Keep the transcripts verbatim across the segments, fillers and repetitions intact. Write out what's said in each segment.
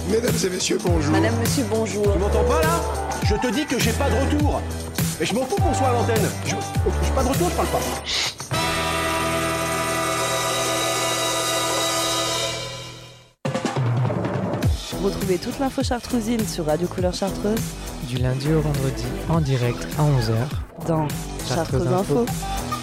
Mesdames et messieurs, bonjour. Madame, monsieur, bonjour. Tu m'entends pas là? Je te dis que j'ai pas de retour. Mais je m'en fous qu'on soit à l'antenne. Je j'ai pas de retour, je parle pas. Retrouvez toute l'info chartrousine sur Radio Couleur Chartreuse du lundi au vendredi en direct à onze heures dans Chartreuse, Chartreuse Info. Info.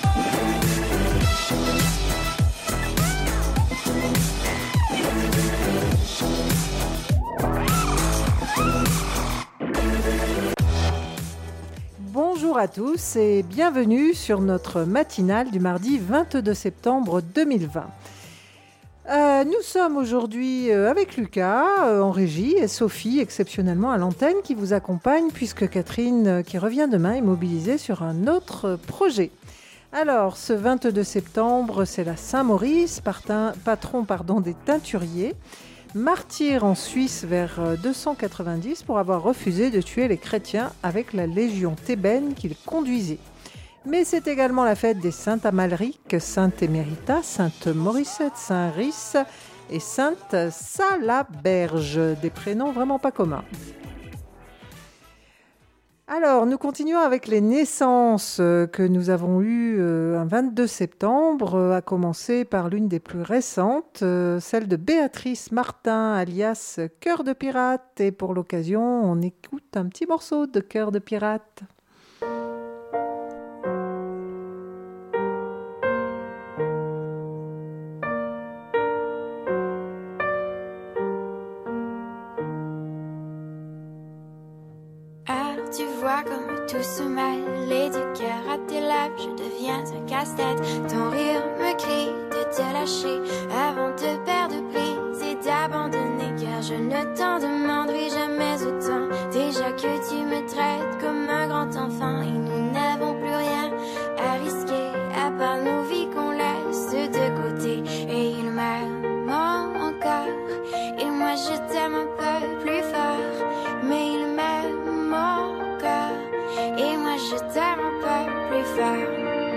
Bonjour à tous et bienvenue sur notre matinale du mardi vingt-deux septembre deux mille vingt. Euh, nous sommes aujourd'hui euh, avec Lucas euh, en régie et Sophie exceptionnellement à l'antenne qui vous accompagne puisque Catherine euh, qui revient demain est mobilisée sur un autre projet. Alors ce vingt-deux septembre c'est la Saint-Maurice, partin, patron pardon, des teinturiers, martyr en Suisse vers deux cent quatre-vingt-dix pour avoir refusé de tuer les chrétiens avec la légion thébaine qu'il conduisait. Mais c'est également la fête des Saintes Amalric, Sainte Émérita, Sainte Morissette, Saint Rhys et Sainte Salaberge, des prénoms vraiment pas communs. Alors, nous continuons avec les naissances que nous avons eues un vingt-deux septembre, à commencer par l'une des plus récentes, celle de Béatrice Martin, alias Cœur de Pirate. Et pour l'occasion, on écoute un petit morceau de Cœur de Pirate. Tu vois comme tout se mêle et du cœur à tes lèvres, je deviens un casse-tête. Ton rire me crie de te lâcher avant de perdre prise et d'abandonner, car je ne t'en demanderai jamais autant. Déjà que tu me traites comme un grand enfant et nous n'avons plus rien à risquer à part nos vies qu'on laisse de côté. Et il m'aime encore et moi je t'aime un peu plus fort, mais il m'aime encore et moi je t'aime un peu plus fort.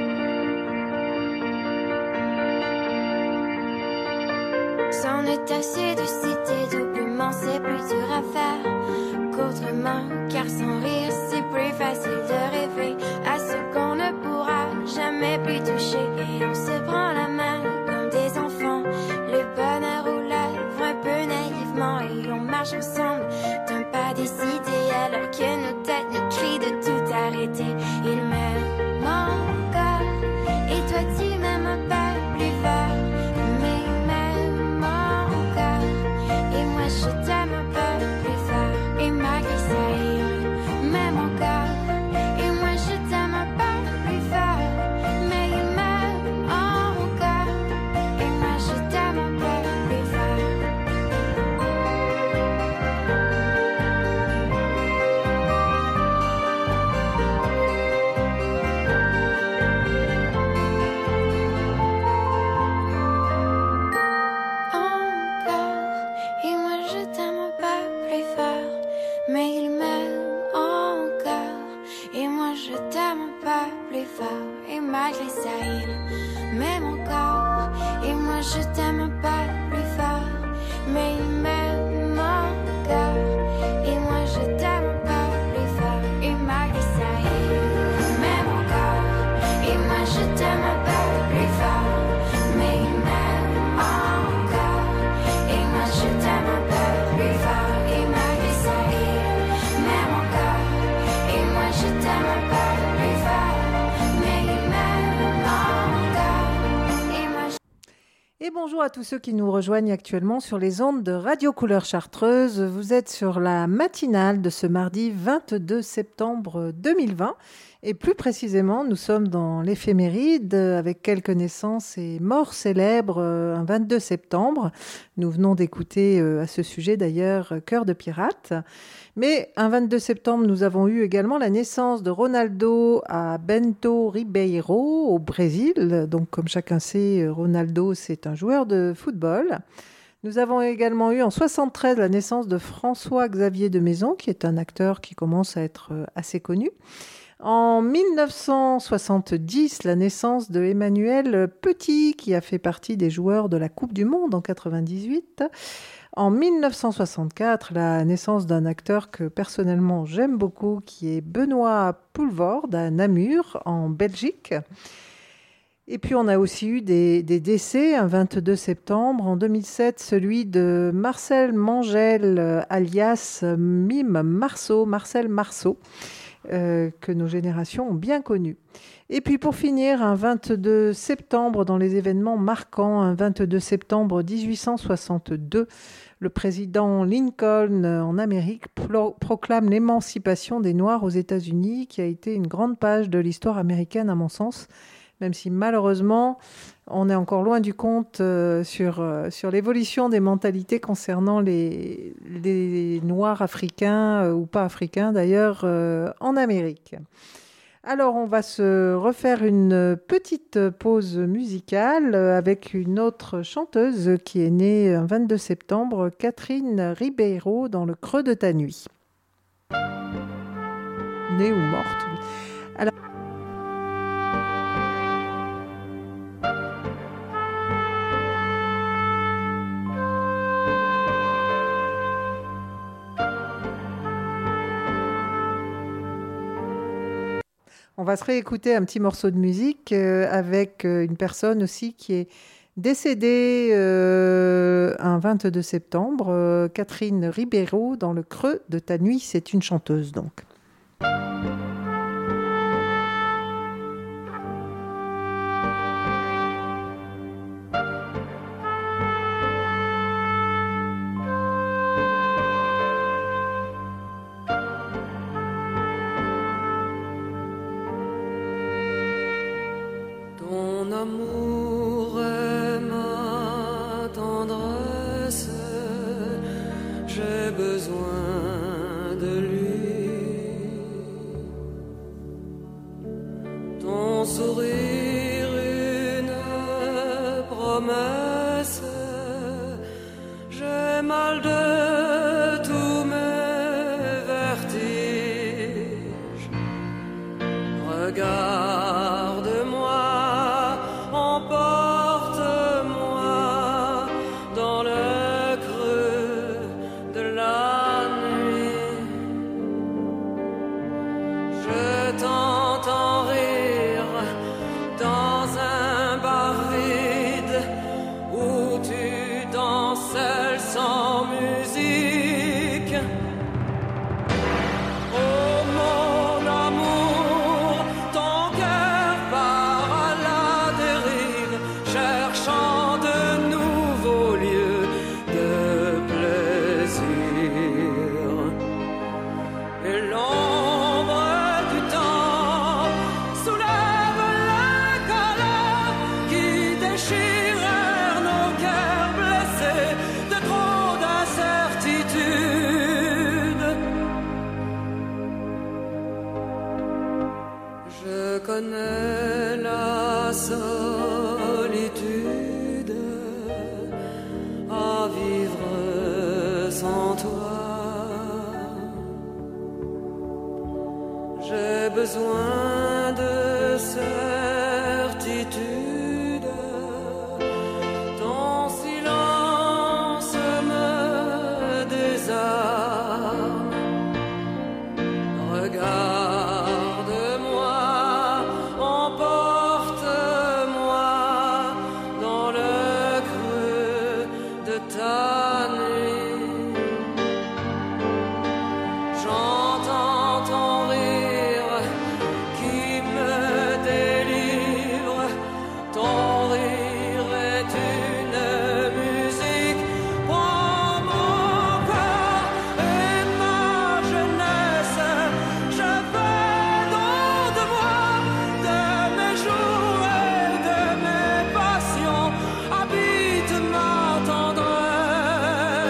C'en est assez de citer doublement, c'est plus dur à faire qu'autrement, car sans rire c'est plus facile de rêver à ce qu'on ne pourra jamais plus toucher. Et on se prend la main comme des enfants, le bonheur aux lèvres un peu naïvement, et on marche ensemble d'un pas décidé alors que nos têtes nous crient de tout arrêter. Il m'aime encore et toi tu m'aimes un peu plus fort, mais il m'aime encore et moi je t'aime un peu plus fort. Et malgré ça il m'aime encore et moi je t'aime un peu plus fort, mais il m'aime encore et moi je t'aime un peu plus fort. Et malgré ça il m'aime encore et moi je t'aime un peu plus fort, mais il m'aime encore et moi je t'aime un peu plus fort. Et malgré ça il m'aime encore et moi je t'aime un peu plus fort, mais il m'aime encore et moi je t'aime un peu plus fort. Et malgré ça il m'aime encore et moi je t'aime un peu plus fort. Et bonjour à tous ceux qui nous rejoignent actuellement sur les ondes de Radio Couleur Chartreuse. Vous êtes sur la matinale de ce mardi vingt-deux septembre deux mille vingt. Et plus précisément, nous sommes dans l'éphéméride avec quelques naissances et morts célèbres un vingt-deux septembre. Nous venons d'écouter à ce sujet d'ailleurs Cœur de Pirate. Mais un vingt-deux septembre, nous avons eu également la naissance de Ronaldo à Bento Ribeiro au Brésil. Donc comme chacun sait, Ronaldo c'est un joueur de football. Nous avons également eu en soixante-treize la naissance de François-Xavier de Maison, qui est un acteur qui commence à être assez connu. En mille neuf cent soixante-dix, la naissance de Emmanuel Petit, qui a fait partie des joueurs de la Coupe du Monde en quatre-vingt-dix-huit. En mille neuf cent soixante-quatre, la naissance d'un acteur que personnellement j'aime beaucoup, qui est Benoît Poelvoorde à Namur, en Belgique. Et puis on a aussi eu des, des décès, un vingt-deux septembre. En deux mille sept, celui de Marcel Mangel, alias Mime Marceau, Marcel Marceau. Euh, que nos générations ont bien connu. Et puis pour finir, un vingt-deux septembre dans les événements marquants, un vingt-deux septembre dix-huit cent soixante-deux, le président Lincoln en Amérique pro- proclame l'émancipation des Noirs aux États-Unis, qui a été une grande page de l'histoire américaine à mon sens, même si malheureusement on est encore loin du compte euh, sur, euh, sur l'évolution des mentalités concernant les, les Noirs africains, euh, ou pas africains d'ailleurs, euh, en Amérique. Alors on va se refaire une petite pause musicale avec une autre chanteuse qui est née un vingt-deux septembre, Catherine Ribeiro, dans le creux de ta nuit. Née ou morte. Alors, on va se réécouter un petit morceau de musique euh, avec euh, une personne aussi qui est décédée euh, un vingt-deux septembre, euh, Catherine Ribeiro, dans le creux de ta nuit. C'est une chanteuse donc. Amour est ma tendresse, j'ai besoin de lui. Ton sourire, une promesse, j'ai mal de tous mes vertiges. Regarde. Besoin de certitude, ton silence me désarme. Regarde-moi, emporte-moi dans le creux de ta nuit. J'entends ton rire qui me délivre, ton rire est une musique. Prends mon corps et ma jeunesse, je veux don de moi, de mes jours et de mes passions, habite ma tendresse.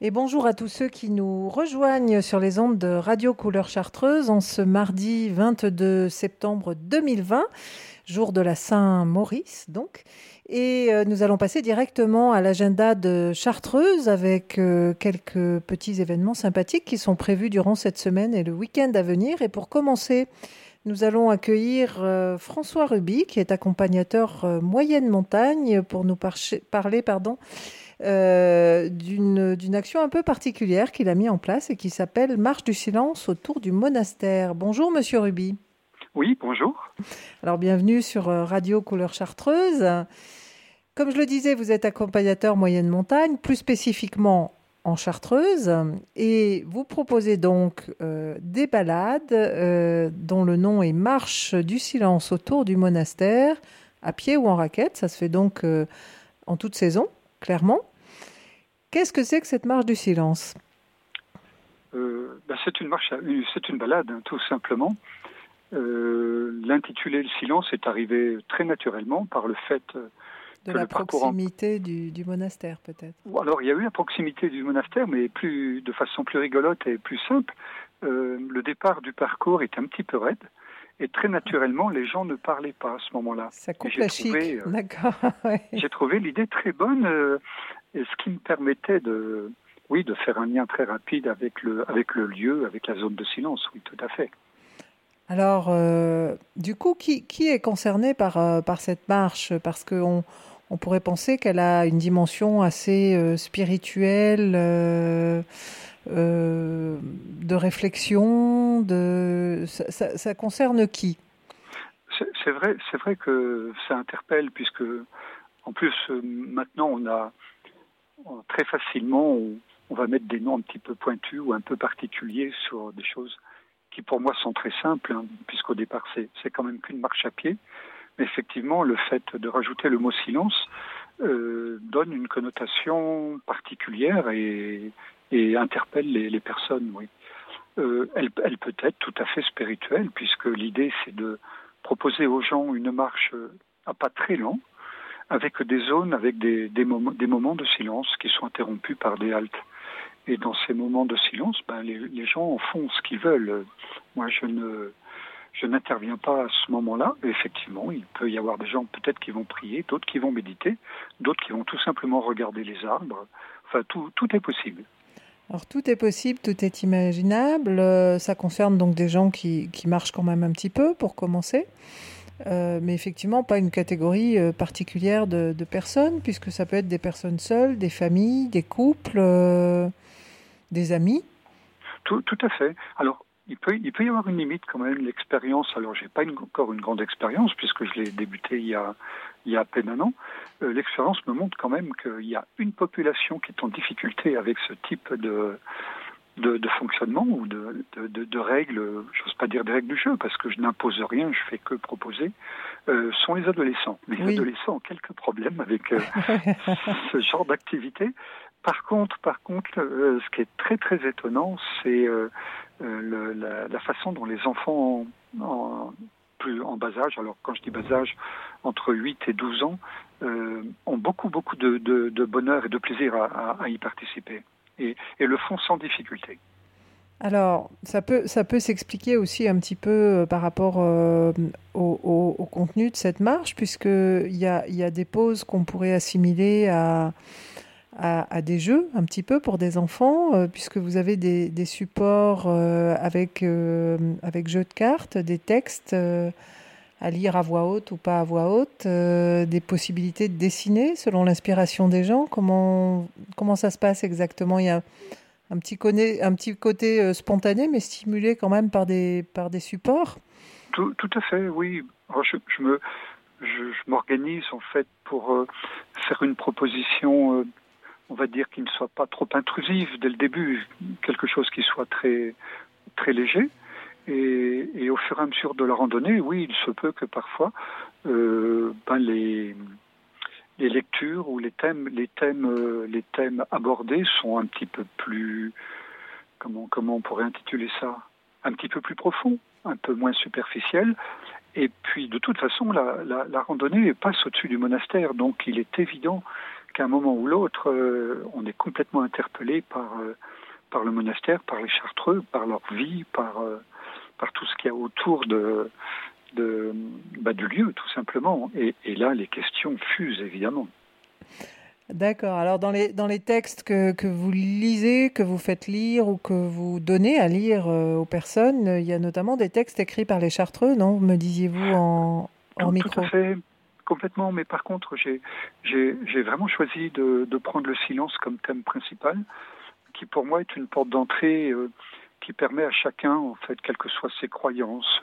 Et bonjour à tous ceux qui nous rejoignent sur les ondes de Radio Couleur Chartreuse en ce mardi vingt-deux septembre deux mille vingt, jour de la Saint-Maurice donc. Et euh, nous allons passer directement à l'agenda de Chartreuse avec euh, quelques petits événements sympathiques qui sont prévus durant cette semaine et le week-end à venir. Et pour commencer, nous allons accueillir euh, François Ruby, qui est accompagnateur euh, moyenne montagne, pour nous par- parler pardon, euh, d'une, d'une action un peu particulière qu'il a mis en place et qui s'appelle Marche du silence autour du monastère. Bonjour Monsieur Ruby. Oui, bonjour. Alors bienvenue sur euh, Radio Couleur Chartreuse. Comme je le disais, vous êtes accompagnateur moyenne montagne, plus spécifiquement en Chartreuse, et vous proposez donc euh, des balades euh, dont le nom est Marche du silence autour du monastère, à pied ou en raquette. Ça se fait donc euh, en toute saison, clairement. Qu'est-ce que c'est que cette marche du silence ? euh, ben C'est une marche, c'est une balade, hein, tout simplement. Euh, l'intitulé Le silence est arrivé très naturellement par le fait euh, de que la le proximité en... du, du monastère, peut-être. Alors, il y a eu la proximité du monastère, mais plus de façon plus rigolote et plus simple. Euh, le départ du parcours est un petit peu raide, et très naturellement, les gens ne parlaient pas à ce moment-là. Ça coupe la chic, euh, d'accord. Ouais. J'ai trouvé l'idée très bonne, euh, et ce qui me permettait de, oui, de faire un lien très rapide avec le, avec le lieu, avec la zone de silence, oui, tout à fait. Alors, euh, du coup, qui, qui est concerné par, euh, par cette marche ? Parce qu'on on pourrait penser qu'elle a une dimension assez euh, spirituelle, euh, euh, de réflexion. De... Ça, ça, ça concerne qui ? c'est, c'est vrai, c'est vrai que ça interpelle, puisque, en plus, euh, maintenant, on a très facilement, on, on va mettre des noms un petit peu pointus ou un peu particuliers sur des choses qui pour moi sont très simples, hein, puisqu'au départ c'est, c'est quand même qu'une marche à pied. Mais effectivement, le fait de rajouter le mot silence euh, donne une connotation particulière et, et interpelle les, les personnes. Oui. Euh, elle, elle peut être tout à fait spirituelle, puisque l'idée c'est de proposer aux gens une marche à pas très lent, avec des zones, avec des, des, moments, des moments de silence qui sont interrompus par des haltes. Et dans ces moments de silence, ben, les, les gens font ce qu'ils veulent. Moi, je ne, je n'interviens pas à ce moment-là. Et effectivement, il peut y avoir des gens peut-être qui vont prier, d'autres qui vont méditer, d'autres qui vont tout simplement regarder les arbres. Enfin, tout, tout est possible. Alors, tout est possible, tout est imaginable. Euh, ça concerne donc des gens qui, qui marchent quand même un petit peu, pour commencer. Euh, mais effectivement, pas une catégorie euh, particulière de, de personnes, puisque ça peut être des personnes seules, des familles, des couples... Euh des amis ? Tout, tout à fait. Alors, il peut, il peut y avoir une limite quand même, l'expérience. Alors, j'ai pas une, encore une grande expérience, puisque je l'ai débuté il y a, il y a à peine un an. Euh, l'expérience me montre quand même qu'il y a une population qui est en difficulté avec ce type de, de, de fonctionnement ou de, de, de, de règles, j'ose pas dire des règles du jeu, parce que je n'impose rien, je fais que proposer, euh, sont les adolescents. Les oui. adolescents ont quelques problèmes avec euh, ce genre d'activité. Par contre, par contre, euh, ce qui est très très étonnant, c'est euh, euh, le, la, la façon dont les enfants en, en, plus, en bas âge, alors quand je dis bas âge, entre huit et douze ans, euh, ont beaucoup beaucoup de, de, de bonheur et de plaisir à, à, à y participer et, et le font sans difficulté. Alors, ça peut, ça peut s'expliquer aussi un petit peu euh, par rapport euh, au, au, au contenu de cette marche, puisqu'il y a, y a des pauses qu'on pourrait assimiler à... À, à des jeux, un petit peu pour des enfants, euh, puisque vous avez des, des supports euh, avec, euh, avec jeux de cartes, des textes euh, à lire à voix haute ou pas à voix haute, euh, des possibilités de dessiner selon l'inspiration des gens. Comment, comment ça se passe exactement ? Il y a un petit, côté, un petit côté euh, spontané, mais stimulé quand même par des, par des supports. Tout, tout à fait, oui. Alors je, je, me, je, je m'organise en fait pour euh, faire une proposition... Euh, on va dire qu'il ne soit pas trop intrusif dès le début, quelque chose qui soit très, très léger. Et, et au fur et à mesure de la randonnée, oui, il se peut que parfois euh, ben les, les lectures ou les thèmes, les thèmes, euh, les thèmes abordés sont un petit peu plus, comment, comment on pourrait intituler ça, un petit peu plus profonds, un peu moins superficiels. Et puis, de toute façon, la, la, la randonnée passe au-dessus du monastère, donc il est évident qu'à un moment ou l'autre, euh, on est complètement interpellé par, euh, par le monastère, par les Chartreux, par leur vie, par, euh, par tout ce qu'il y a autour de, de, bah, du lieu, tout simplement. Et, et là, les questions fusent, évidemment. D'accord. Alors, dans les, dans les textes que, que vous lisez, que vous faites lire ou que vous donnez à lire euh, aux personnes, il y a notamment des textes écrits par les Chartreux, non? Me disiez-vous en, en Tout, micro. tout à fait, complètement. Mais par contre, j'ai, j'ai, j'ai vraiment choisi de, de prendre le silence comme thème principal, qui pour moi est une porte d'entrée euh, qui permet à chacun, en fait, quelles que soient ses croyances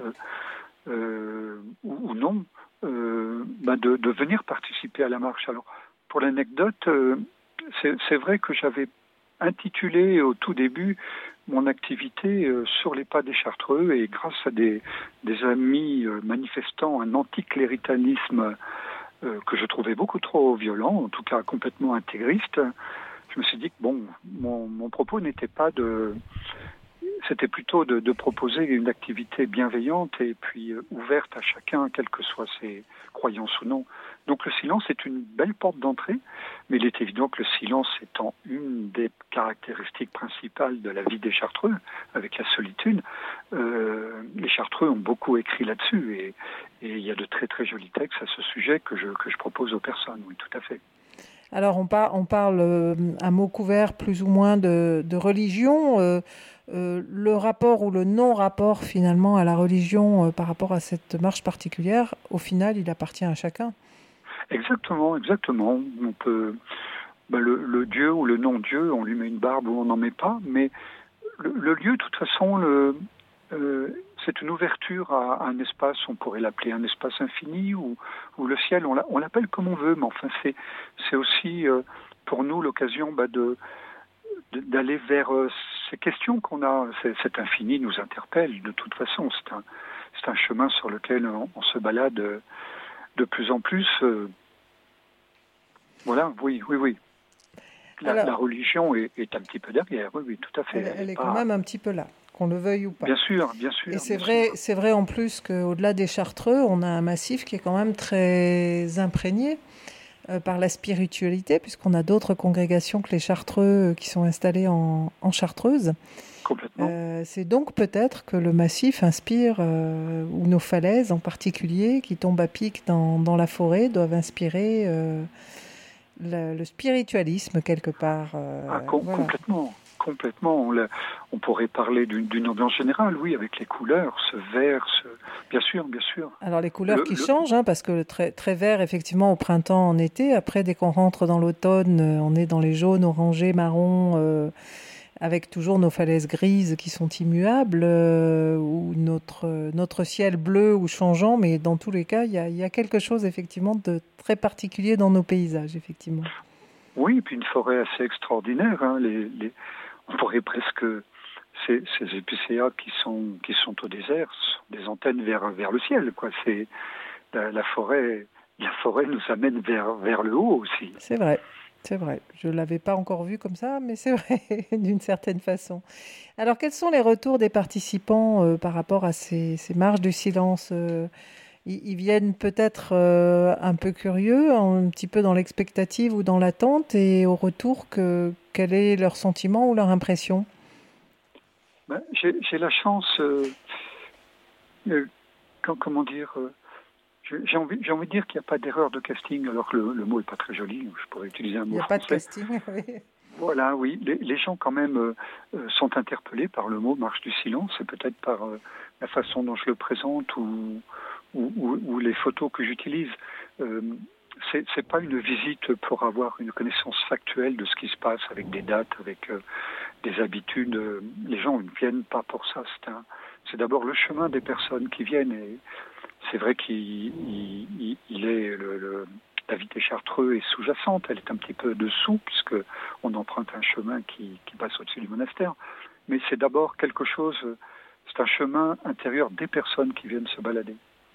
euh, ou, ou non, euh, bah de, de venir participer à la marche. Alors, pour l'anecdote, euh, c'est, c'est vrai que j'avais intitulé au tout début mon activité euh, sur les pas des Chartreux, et grâce à des, des amis euh, manifestant un anticléritanisme euh, que je trouvais beaucoup trop violent, en tout cas complètement intégriste, je me suis dit que bon, mon, mon propos n'était pas de... C'était plutôt de, de proposer une activité bienveillante et puis euh, ouverte à chacun, quelles que soient ses croyances ou non. Donc le silence est une belle porte d'entrée, mais il est évident que le silence étant une des caractéristiques principales de la vie des Chartreux, avec la solitude, euh, les Chartreux ont beaucoup écrit là-dessus, et, et il y a de très très jolis textes à ce sujet que je, que je propose aux personnes, oui, tout à fait. Alors, on, par, on parle euh, à mot couvert plus ou moins de, de religion. Euh, euh, le rapport ou le non-rapport finalement à la religion euh, par rapport à cette marche particulière, au final, il appartient à chacun. Exactement, exactement. On peut, ben le, le Dieu ou le non-Dieu, on lui met une barbe ou on n'en met pas, mais le, le lieu, de toute façon, le, euh, c'est une ouverture à, à un espace, on pourrait l'appeler un espace infini, ou, ou le ciel, on, l'a, on l'appelle comme on veut, mais enfin, c'est, c'est aussi euh, pour nous l'occasion bah, de, de, d'aller vers euh, ces questions qu'on a. C'est, cet infini nous interpelle, de toute façon, c'est un, c'est un chemin sur lequel on, on se balade euh, de plus en plus. Euh, voilà, oui, oui, oui. La, Alors, la religion est, est un petit peu derrière, oui, oui, tout à fait. Elle, elle, elle est pas... quand même un petit peu là, qu'on le veuille ou pas. Bien sûr, bien sûr. Et c'est bien vrai, sûr. c'est vrai en plus qu'au-delà des Chartreux, on a un massif qui est quand même très imprégné euh, par la spiritualité, puisqu'on a d'autres congrégations que les Chartreux qui sont installées en, en Chartreuse. Complètement. Euh, c'est donc peut-être que le massif inspire, euh, ou nos falaises en particulier, qui tombent à pic dans, dans la forêt, doivent inspirer euh, le, le spiritualisme quelque part. Euh, ah, com- voilà. Complètement, complètement. On, on pourrait parler d'une, d'une ambiance générale, oui, avec les couleurs, ce vert, ce... bien sûr, bien sûr. Alors les couleurs le, qui le... changent, hein, parce que très, très vert effectivement au printemps, en été. Après, dès qu'on rentre dans l'automne, on est dans les jaunes, orangés, marrons. Euh, avec toujours nos falaises grises qui sont immuables, euh, ou notre, notre ciel bleu ou changeant, mais dans tous les cas, il y a, y a quelque chose effectivement de très particulier dans nos paysages, effectivement. Oui, et puis une forêt assez extraordinaire. Hein, les, les, on pourrait presque... Ces, ces épicéas qui sont, qui sont au désert, sont des antennes vers, vers le ciel, quoi. C'est, la, la, forêt, la forêt nous amène vers, vers le haut aussi. C'est vrai. C'est vrai, je ne l'avais pas encore vu comme ça, mais c'est vrai, d'une certaine façon. Alors, quels sont les retours des participants euh, par rapport à ces, ces marches du silence euh, ils, ils viennent peut-être euh, un peu curieux, un petit peu dans l'expectative ou dans l'attente, et au retour, que, quel est leur sentiment ou leur impression? ben, j'ai, j'ai la chance, euh, euh, comment dire... Euh, J'ai envie, j'ai envie de dire qu'il n'y a pas d'erreur de casting, alors que le, le mot n'est pas très joli, je pourrais utiliser un mot français. Il n'y a pas de casting, oui. Voilà, oui. Les, les gens, quand même, euh, sont interpellés par le mot marche du silence, et peut-être par euh, la façon dont je le présente ou, ou, ou, ou les photos que j'utilise. Euh, c'est, c'est pas une visite pour avoir une connaissance factuelle de ce qui se passe avec des dates, avec euh, des habitudes. Les gens ne viennent pas pour ça. C'est, un, c'est d'abord le chemin des personnes qui viennent, et c'est vrai qu'il il, il est le, le, la vie des Chartreux est sous-jacente, elle est un petit peu dessous puisque on emprunte un chemin qui, qui passe au-dessus du monastère. Mais c'est d'abord quelque chose, c'est un chemin intérieur des personnes qui viennent se balader.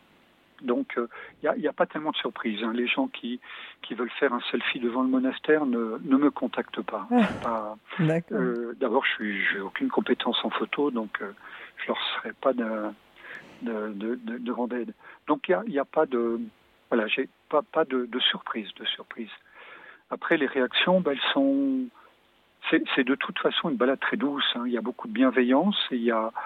Donc il euh, n'y a, a pas tellement de surprise. Hein. Les gens qui, qui veulent faire un selfie devant le monastère ne, ne me contactent pas. pas euh, d'abord, je n'ai aucune compétence en photo, donc euh, je leur serai pas d'un De, de, de, de grande aide. Donc il n'y a, y a pas de voilà, j'ai pas, pas de, de surprise, de surprise. Après, les réactions, ben, elles sont... C'est, c'est de toute façon une balade très douce. Hein. Il y a beaucoup de bienveillance et il y a...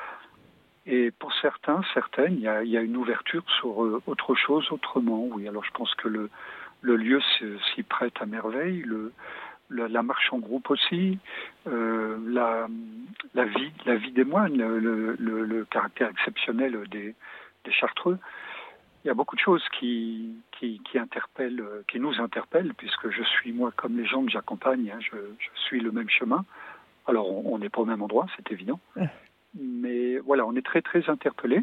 Et pour certains, certaines, il y a, il y a une ouverture sur euh, autre chose autrement. Oui, alors je pense que le, le lieu s'y prête à merveille, le, la, la marche en groupe aussi, euh, la, la vie, la vie des moines, le, le, le, le caractère exceptionnel des, des Chartreux. Il y a beaucoup de choses qui, qui, qui interpellent, qui nous interpellent, puisque je suis moi comme les gens que j'accompagne, hein, je, je suis le même chemin. Alors on n'est pas au même endroit, c'est évident. Mais voilà, on est très très interpellés.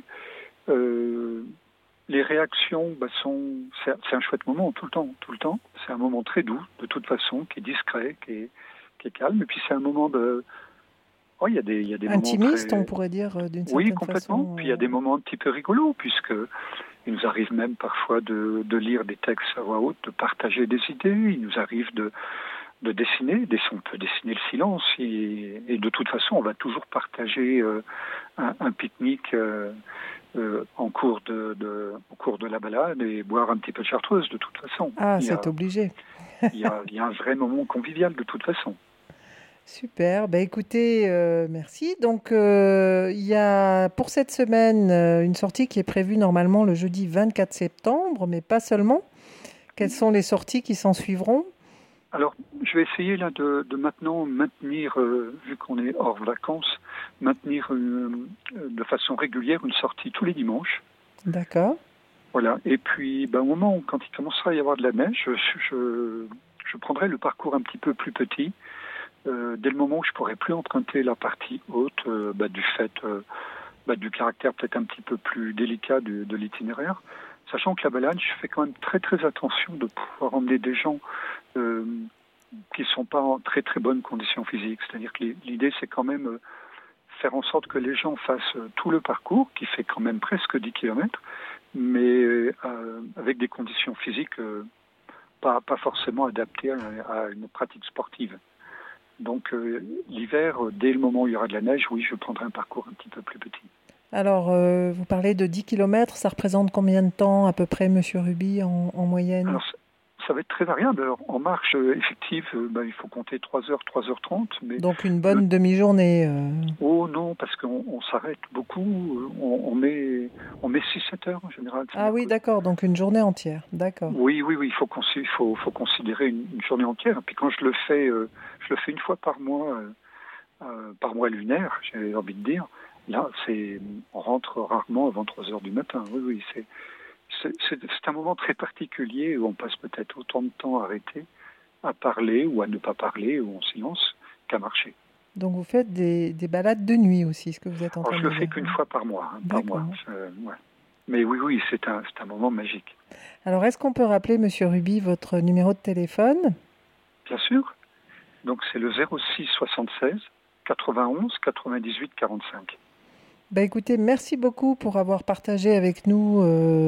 Euh, les réactions bah, sont, c'est, c'est un chouette moment tout le temps, tout le temps. C'est un moment très doux, de toute façon, qui est discret, qui est, qui est calme. Et puis c'est un moment de, oh, il y a des, il y a des intimiste, moments très... on pourrait dire d'une certaine façon. Oui, complètement. Façon, puis il y a des moments un petit peu rigolos, puisque il nous arrive même parfois de, de lire des textes à voix haute, de partager des idées. Il nous arrive de de dessiner, on peut dessiner le silence et, et de toute façon on va toujours partager euh, un, un pique-nique euh, euh, en cours de, de, au cours de la balade et boire un petit peu de chartreuse de toute façon. Ah, il c'est a, obligé. il, y a, il y a un vrai moment convivial de toute façon. Super, bah écoutez, euh, merci. Donc euh, il y a pour cette semaine euh, une sortie qui est prévue normalement le jeudi vingt-quatre septembre, mais pas seulement. Quelles sont les sorties qui s'en suivront ? Alors, je vais essayer là de, de maintenant maintenir, euh, vu qu'on est hors vacances, maintenir une, de façon régulière une sortie tous les dimanches. D'accord. Voilà. Et puis, ben, au moment où, quand il commencera à y avoir de la neige, je, je, je prendrai le parcours un petit peu plus petit, euh, dès le moment où je pourrai plus emprunter la partie haute, euh, ben, du fait euh, ben, du caractère peut-être un petit peu plus délicat de, de l'itinéraire. Sachant que la balade, je fais quand même très très attention de pouvoir emmener des gens euh, qui ne sont pas en très très bonnes conditions physiques. C'est-à-dire que l'idée, c'est quand même euh, faire en sorte que les gens fassent euh, tout le parcours, qui fait quand même presque dix kilomètres, mais euh, avec des conditions physiques euh, pas, pas forcément adaptées à, à une pratique sportive. Donc euh, l'hiver, dès le moment où il y aura de la neige, oui, je prendrai un parcours un petit peu plus petit. Alors, euh, vous parlez de dix kilomètres, ça représente combien de temps à peu près, Monsieur Ruby, en, en moyenne ? Alors, ça va être très variable. Alors, en marche euh, effective, euh, ben, il faut compter trois heures, trois heures trente. Mais donc une bonne le... demi-journée euh... Oh non, parce qu'on on s'arrête beaucoup, on, on met, on met six sept heures en général. Ah oui, d'accord, donc une journée entière, d'accord. Oui, oui, oui, il faut, il faut, faut considérer une, une journée entière. Et puis quand je le fais, euh, je le fais une fois par mois, euh, euh, par mois lunaire, j'ai envie de dire. Là, c'est, on rentre rarement avant trois heures du matin. Oui, oui, c'est, c'est, c'est, c'est un moment très particulier où on passe peut-être autant de temps arrêté à parler ou à ne pas parler ou en silence qu'à marcher. Donc vous faites des, des balades de nuit aussi, ce que vous êtes en train de dire. Alors, je le fais qu'une fois par mois. Hein, par mois. Euh, ouais. Mais oui, oui, c'est un, c'est un moment magique. Alors, est-ce qu'on peut rappeler, Monsieur Ruby, votre numéro de téléphone ? Bien sûr. Donc, c'est le zéro six soixante-seize quatre-vingt-onze quatre-vingt-dix-huit quarante-cinq. Bah écoutez, merci beaucoup pour avoir partagé avec nous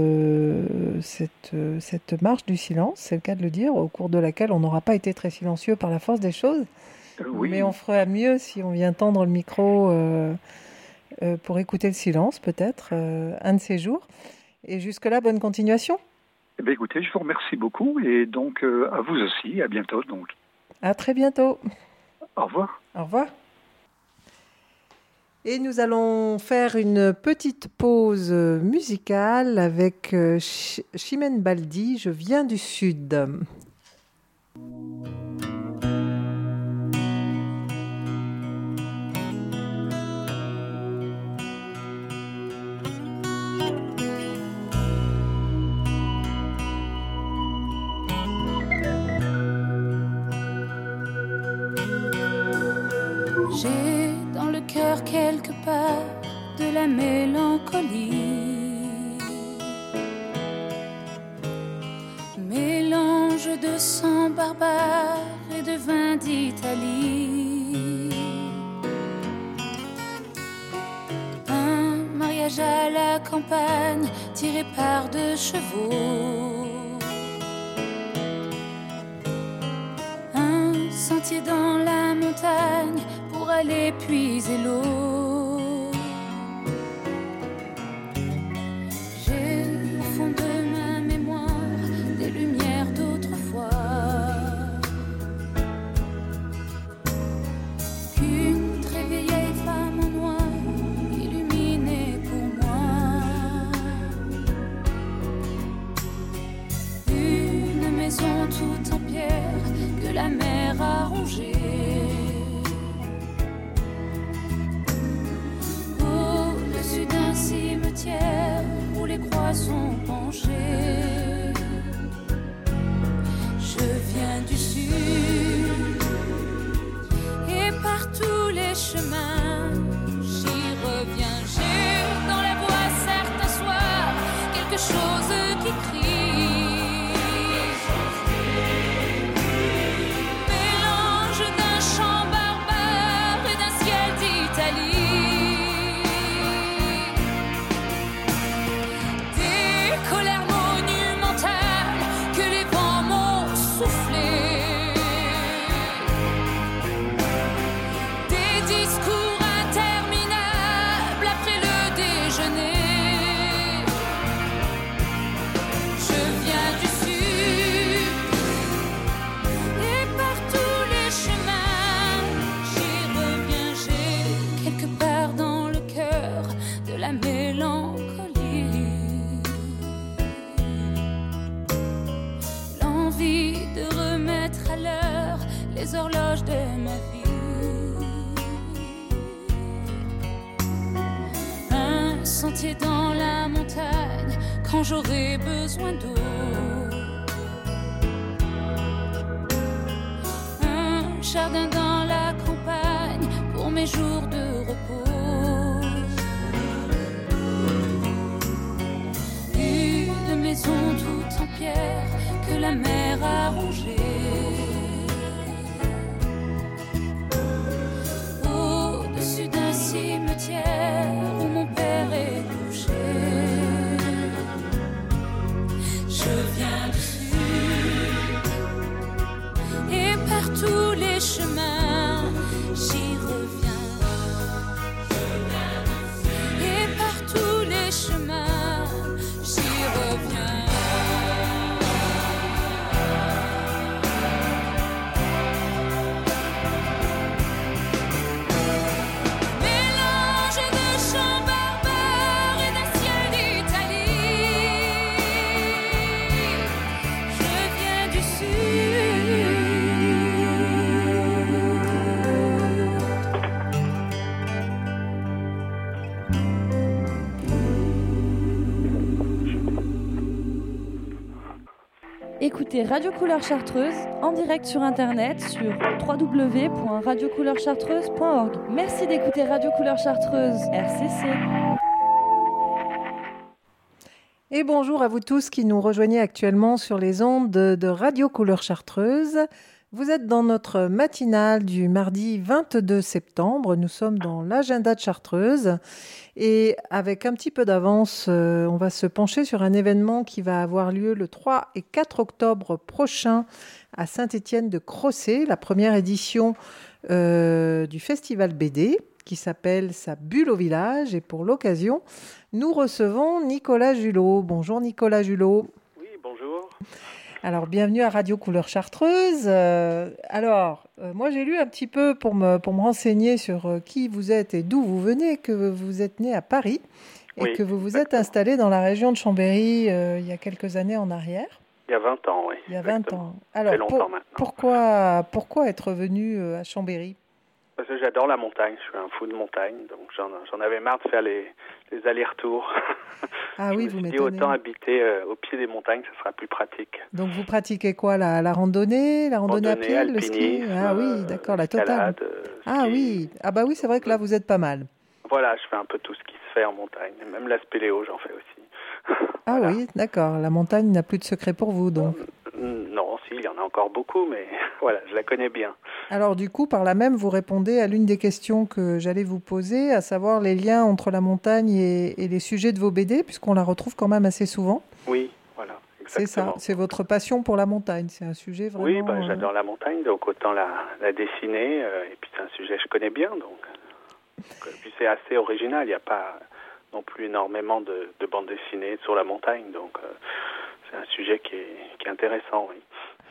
euh, cette, euh, cette marche du silence, c'est le cas de le dire, au cours de laquelle on n'aura pas été très silencieux par la force des choses. Euh, oui. Mais on ferait mieux si on vient tendre le micro euh, euh, pour écouter le silence, peut-être, euh, un de ces jours. Et jusque-là, bonne continuation. Eh bien, écoutez, je vous remercie beaucoup et donc euh, à vous aussi, à bientôt. Donc. À très bientôt. Au revoir. Au revoir. Et nous allons faire une petite pause musicale avec Chimène Badi, Je viens du Sud. J'ai dans le cœur quelque part de la mélancolie, mélange de sang barbare et de vin d'Italie. Un mariage à la campagne tiré par deux chevaux, un sentier dans la montagne pour aller puiser l'eau. J'ai au fond de ma mémoire des lumières d'autrefois, tout en pierre que la mer a rongé. Au-dessus d'un cimetière où les croix sont penchées, je viens du sud et par tous les chemins j'y reviens. J'ai dans la voix certains soirs quelque chose qui crie, mélange d'un chant barbare et d'un ciel d'Italie, des colères monumentales que les vents m'ont soufflées, des discours interminables après le déjeuner. Je viens du sud et par tous les chemins j'y reviens. J'ai quelque part dans le cœur de la mélancolie, l'envie de remettre à l'heure les horloges de ma vie. Un sentier dans la montagne quand j'aurai besoin d'eau, un jardin dans la campagne pour mes jours de repos, une maison toute en pierre que la mer a rongée. Au-dessus d'un cimetière où mon père est couché, je viens du sud et par tous les chemins j'y reviens. Et par tous les chemins j'y reviens. Mélange de chants barbares et d'un ciel d'Italie, je viens du sud. Écoutez Radio Couleur Chartreuse en direct sur internet sur w w w point radio couleur chartreuse point org. Merci d'écouter Radio Couleur Chartreuse, R C C. Et bonjour à vous tous qui nous rejoignez actuellement sur les ondes de, de Radio Couleur Chartreuse. Vous êtes dans notre matinale du mardi vingt-deux septembre. Nous sommes dans l'agenda de Chartreuse. Et avec un petit peu d'avance, euh, on va se pencher sur un événement qui va avoir lieu le trois et quatre octobre prochain à Saint-Étienne de Crossé, la première édition euh, du Festival B D qui s'appelle Sa bulle au village. Et pour l'occasion, nous recevons Nicolas Julot. Bonjour Nicolas Julot. Oui, bonjour. Alors, bienvenue à Radio Couleur Chartreuse. Euh, alors, euh, moi j'ai lu un petit peu pour me, pour me renseigner sur euh, qui vous êtes et d'où vous venez, que vous êtes né à Paris et Oui, que vous vous exactement. êtes installé dans la région de Chambéry euh, il y a quelques années en arrière. Il y a vingt ans, oui. Il y a vingt exactement. ans. Ça Alors, fait longtemps pour- maintenant. pourquoi, pourquoi être venu euh, à Chambéry? Parce que j'adore la montagne, je suis un fou de montagne, donc j'en, j'en avais marre de faire les, les allers-retours. Ah je oui, me vous suis dit m'étonnez. autant habiter euh, au pied des montagnes, ça sera plus pratique. Donc, vous pratiquez quoi, la, la randonnée, la randonnée, Randonnée, à pied, le ski? alpinisme, Ah oui, euh, d'accord, la totale. escalade, euh, Ah ski. oui, ah bah oui, c'est vrai que là, vous êtes pas mal. Voilà, je fais un peu tout ce qui se fait en montagne, même la spéléo, j'en fais aussi. Ah Voilà. oui, d'accord, la montagne n'a plus de secret pour vous, donc. Non, si, il y en a encore beaucoup, mais voilà, je la connais bien. Alors du coup, par là même, vous répondez à l'une des questions que j'allais vous poser, à savoir les liens entre la montagne et, et les sujets de vos B D, puisqu'on la retrouve quand même assez souvent. Oui, voilà, C'est ça, exactement. c'est votre passion pour la montagne, c'est un sujet vraiment... Oui, bah, euh, j'adore la montagne, donc autant la, la dessiner, euh, et puis c'est un sujet que je connais bien, donc. donc euh, puis c'est assez original, il n'y a pas non plus énormément de, de bandes dessinées sur la montagne, donc euh, c'est un sujet qui est, qui est intéressant, oui.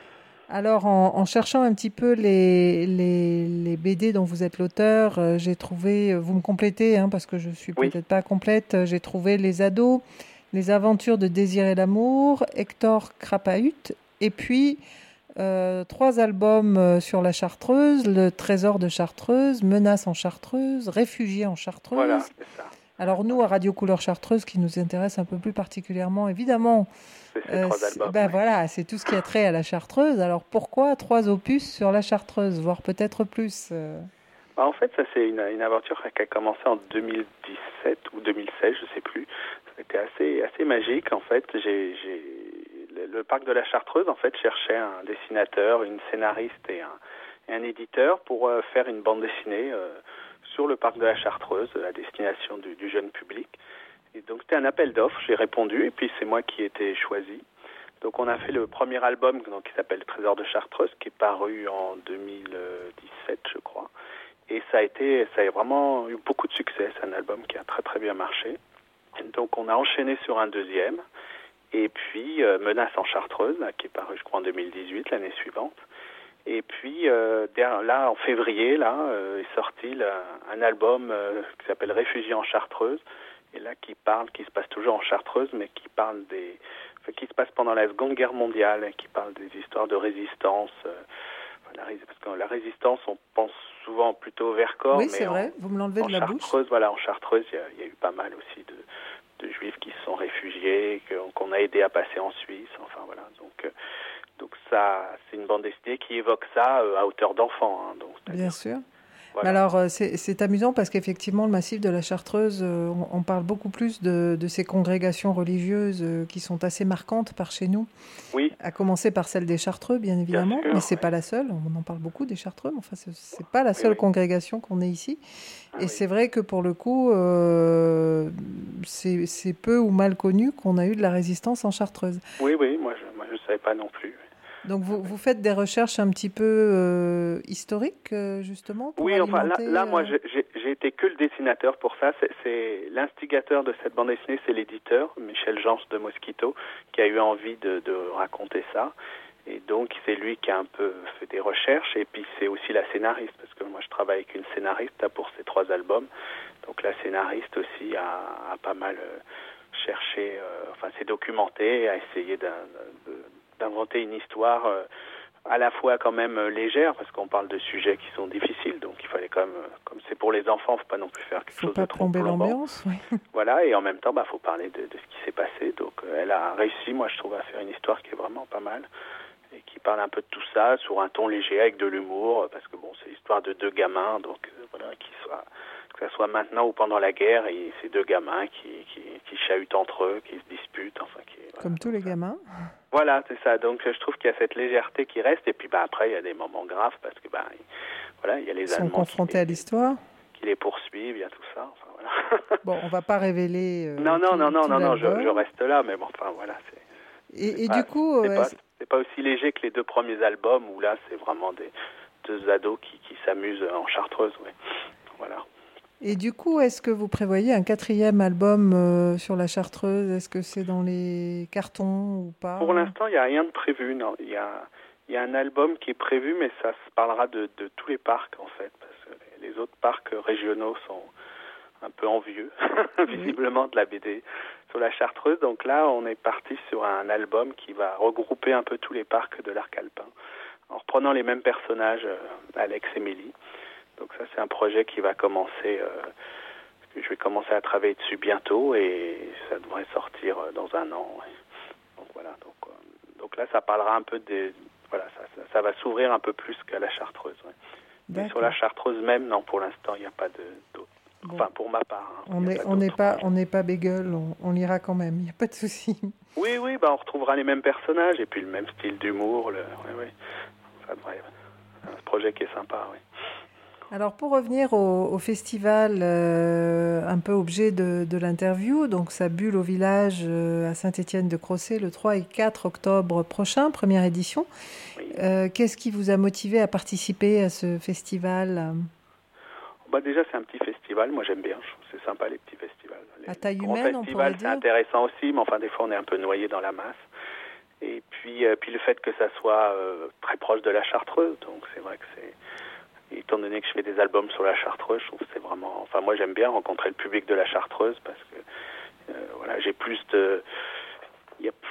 Alors, en, en cherchant un petit peu les, les, les B D dont vous êtes l'auteur, euh, j'ai trouvé, euh, vous me complétez, hein, parce que je suis Oui. peut-être pas complète, euh, j'ai trouvé Les Ados, Les Aventures de Désir et l'amour, Hector Crapahut, et puis euh, trois albums euh, sur la Chartreuse, Le Trésor de Chartreuse, Menace en Chartreuse, Réfugiés en Chartreuse. Voilà, c'est ça. Alors nous, à Radio Couleur Chartreuse, qui nous intéresse un peu plus particulièrement, évidemment, C'est ces euh, trois c'est- albums. ben oui. voilà, c'est tout ce qui a trait à la Chartreuse. Alors pourquoi trois opus sur la Chartreuse, voire peut-être plus euh Bah, en fait, ça c'est une, une aventure qui a commencé en deux mille dix-sept ou deux mille seize, je sais plus. C'était assez assez magique en fait. J'ai, j'ai le, le parc de la Chartreuse en fait cherchait un dessinateur, une scénariste et un, et un éditeur pour euh, faire une bande dessinée euh, sur le parc de la Chartreuse, à destination du, du jeune public. Et donc c'était un appel d'offres. J'ai répondu et puis c'est moi qui ai été choisi. Donc on a fait le premier album donc, qui s'appelle Trésor de Chartreuse, qui est paru en deux mille dix-sept, je crois. Et ça a été, ça a vraiment eu beaucoup de succès. C'est un album qui a très très bien marché. Et donc on a enchaîné sur un deuxième. Et puis euh, Menace en Chartreuse, là, qui est paru je crois en deux mille dix-huit, l'année suivante. Et puis euh, der- là en février, là euh, est sorti là, un album euh, qui s'appelle Réfugiés en Chartreuse. Et là qui parle, qui se passe toujours en Chartreuse, mais qui parle des, enfin, qui se passe pendant la Seconde Guerre mondiale, et qui parle des histoires de résistance. Euh, La rés- parce que la résistance, on pense souvent plutôt au Vercors, Oui, mais c'est en, vrai, vous me l'enlevez en de la bouche. Chartreuse, voilà, en Chartreuse, il y, a- il y a eu pas mal aussi de, de Juifs qui se sont réfugiés, que- qu'on a aidé à passer en Suisse. Enfin voilà, donc euh, donc ça, c'est une bande dessinée qui évoque ça euh, à hauteur d'enfant. Hein, donc c'est-à-dire- Bien sûr. voilà. Mais alors, euh, c'est c'est amusant parce qu'effectivement, le massif de la Chartreuse, euh, on, on parle beaucoup plus de, de ces congrégations religieuses euh, qui sont assez marquantes par chez nous. Oui. À commencer par celle des Chartreux, bien évidemment, sûr, mais c'est ouais. pas la seule. On en parle beaucoup des Chartreux, mais enfin, c'est- c'est pas la seule oui. congrégation qu'on ait ici. Ah Et oui. c'est vrai que pour le coup, euh, c'est c'est peu ou mal connu qu'on a eu de la résistance en Chartreuse. Oui, oui, moi je, moi je savais pas non plus. Donc vous, vous faites des recherches un petit peu euh, historiques, euh, justement, pour Oui, enfin là, alimenter, là moi euh, j'ai- j'ai j'ai été que le dessinateur pour ça. C'est- C'est l'instigateur de cette bande dessinée, c'est l'éditeur Michel Jean de Mosquito qui a eu envie de, de raconter ça. Et donc c'est lui qui a un peu fait des recherches. Et puis c'est aussi la scénariste parce que moi je travaille avec une scénariste là, pour ces trois albums. Donc la scénariste aussi a, a pas mal euh, cherché, euh, enfin s'est documentée, a essayé d'un- de- d'inventer une histoire. Euh, à la fois quand même euh, légère parce qu'on parle de sujets qui sont difficiles, donc il fallait quand même, euh, comme c'est pour les enfants, faut pas non plus faire quelque faut chose pas de trop plomber plombant. l'ambiance. Oui. Voilà, et en même temps, bah faut parler de, de ce qui s'est passé. Donc euh, elle a réussi, moi je trouve, à faire une histoire qui est vraiment pas mal et qui parle un peu de tout ça sur un ton léger avec de l'humour, euh, parce que bon, c'est l'histoire de deux gamins, donc euh, voilà, qui soient que ça soit maintenant ou pendant la guerre, et ces deux gamins qui, qui, qui chahutent entre eux, qui se disputent, enfin qui voilà. Comme tous les gamins. Voilà, c'est ça. Donc je trouve qu'il y a cette légèreté qui reste, et puis bah après il y a des moments graves parce que bah il- voilà, il y a les Ils sont Allemands confrontés qui, à l'histoire. qui les poursuivent, il y a tout ça. Enfin voilà. Bon, on va pas révéler. euh, non non tout- non non tout non non, je, l'album. je reste là, mais bon enfin voilà, c'est. Et, c'est et pas- du coup, c'est euh, pas, est-ce- c'est pas aussi léger que les deux premiers albums où là c'est vraiment des deux ados qui, qui s'amusent en Chartreuse, ouais. Voilà. et du coup, est-ce que vous prévoyez un quatrième album euh, sur la Chartreuse? Est-ce que c'est dans les cartons ou pas? Pour l'instant, il n'y a rien de prévu. Non, il y a, il y a un album qui est prévu, mais ça se parlera de, de tous les parcs en fait, parce que les, les autres parcs régionaux sont un peu envieux, visiblement, de la B D sur la Chartreuse. Donc là, on est parti sur un album qui va regrouper un peu tous les parcs de l'arc alpin, en reprenant les mêmes personnages, euh, Alex et Mélie. Donc ça, c'est un projet qui va commencer. Euh, je vais commencer à travailler dessus bientôt et ça devrait sortir euh, dans un an. Ouais. Donc voilà. Donc, euh, donc là, ça parlera un peu des. Voilà, ça, ça, ça va s'ouvrir un peu plus qu'à la Chartreuse. Ouais. Mais sur la Chartreuse même, non, pour l'instant, il n'y a pas de d'autres. Bon. Enfin, pour ma part. Hein, On il y a n'est pas on n'est d'autres pas projets. on n'est pas bégueule, on, on lira quand même. Il n'y a pas de souci. Oui, oui, bah on retrouvera les mêmes personnages et puis le même style d'humour. Le... Oui, oui. Ça devrait. Un projet qui est sympa, oui. Alors pour revenir au, au festival, euh, un peu objet de, de l'interview, donc ça bulle au village euh, à Saint-Étienne-de-Crossé le trois et quatre octobre prochain, première édition. Oui. Euh, qu'est-ce qui vous a motivé à participer à ce festival? Bah déjà, c'est un petit festival. Moi, j'aime bien. Je trouve que c'est sympa, les petits festivals. Les À taille grands humaine, on festivals, pourrait c'est dire. intéressant aussi, mais enfin, des fois, on est un peu noyé dans la masse. Et puis, euh, puis le fait que ça soit euh, très proche de la Chartreuse, donc c'est vrai que c'est... Étant donné que je fais des albums sur la Chartreuse, je trouve que c'est vraiment... Enfin, moi, j'aime bien rencontrer le public de la Chartreuse parce que, euh, voilà, j'ai plus de... Il y a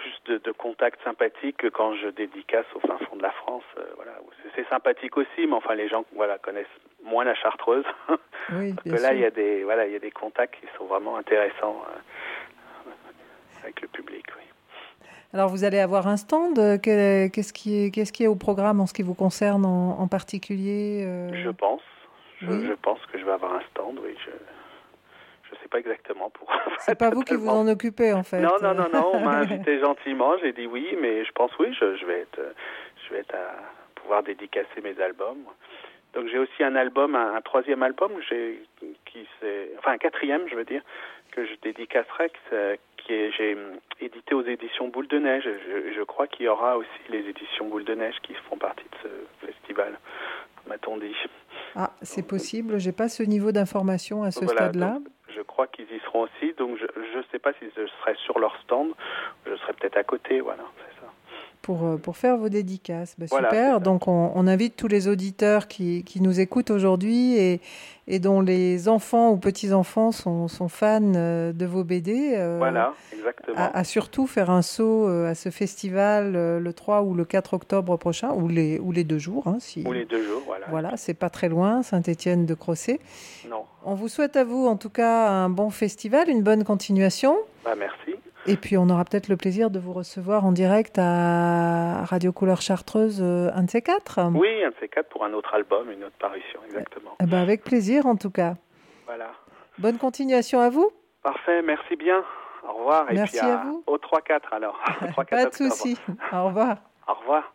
plus de, de contact sympathique que quand je dédicace au fin fond de la France. Euh, voilà, c'est, c'est sympathique aussi, mais enfin les gens, voilà, connaissent moins la Chartreuse. Oui, Parce bien que là, sûr. il y a des, voilà, il y a des contacts qui sont vraiment intéressants euh, avec le public. Oui. Alors, vous allez avoir un stand. Quel- Qu'est-ce qui est, qu'est-ce qui est au programme en ce qui vous concerne en, en particulier euh, Je pense. Je, oui. je pense que je vais avoir un stand, oui. Je je sais pas exactement pour. C'est pas vous qui vous en occupez, en fait. Non, non, non, non. On m'a invité gentiment. J'ai dit oui, mais je pense oui. Je, je vais être, je vais être à pouvoir dédicacer mes albums. Donc j'ai aussi un album, un, un troisième album, que j'ai, qui c'est, enfin un quatrième, je veux dire, que je dédicacerai, qui, c'est- qui est, j'ai édité aux éditions Boule de Neige. Je, je crois qu'il y aura aussi les éditions Boule de Neige qui font partie de ce festival, m'a-t-on dit. Ah, c'est possible. J'ai pas ce niveau d'information à ce Voilà, stade-là. donc, je crois qu'ils y seront aussi, donc je ne sais pas si je serai sur leur stand, je serai peut-être à côté, voilà, c'est ça. Pour, euh, pour faire vos dédicaces. Bah, Voilà, c'est super. ça. Donc, on, on invite tous les auditeurs qui, qui nous écoutent aujourd'hui et, et dont les enfants ou petits-enfants sont, sont fans euh, de vos B D. euh, Voilà, exactement. À, à surtout faire un saut euh, à ce festival euh, le trois ou le quatre octobre prochain, ou les, ou les deux jours. Hein, si, Ou les deux jours, voilà. Voilà, c'est pas très loin, Saint-Étienne de Crozet. Non, On vous souhaite à vous, en tout cas, un bon festival, une bonne continuation. bah merci. Et puis, on aura peut-être le plaisir de vous recevoir en direct à Radio Couleur Chartreuse, euh, un de ces quatre. Oui, un de ces quatre pour un autre album, une autre parution, exactement. Eh ben, avec plaisir, en tout cas. Voilà. Bonne continuation à vous. Parfait, merci bien. Au revoir. Merci Et puis à vous. Au trois quatre alors. Au trois quatre Pas de octobre. souci. Au revoir. Au revoir.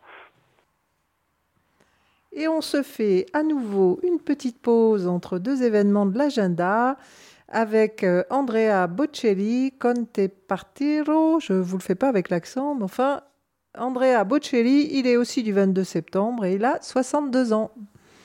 Et on se fait à nouveau une petite pause entre deux événements de l'agenda avec euh, Andrea Bocelli, Conte Partiro. Je ne vous le fais pas avec l'accent, mais enfin, Andrea Bocelli, il est aussi du vingt-deux septembre et il a soixante-deux ans.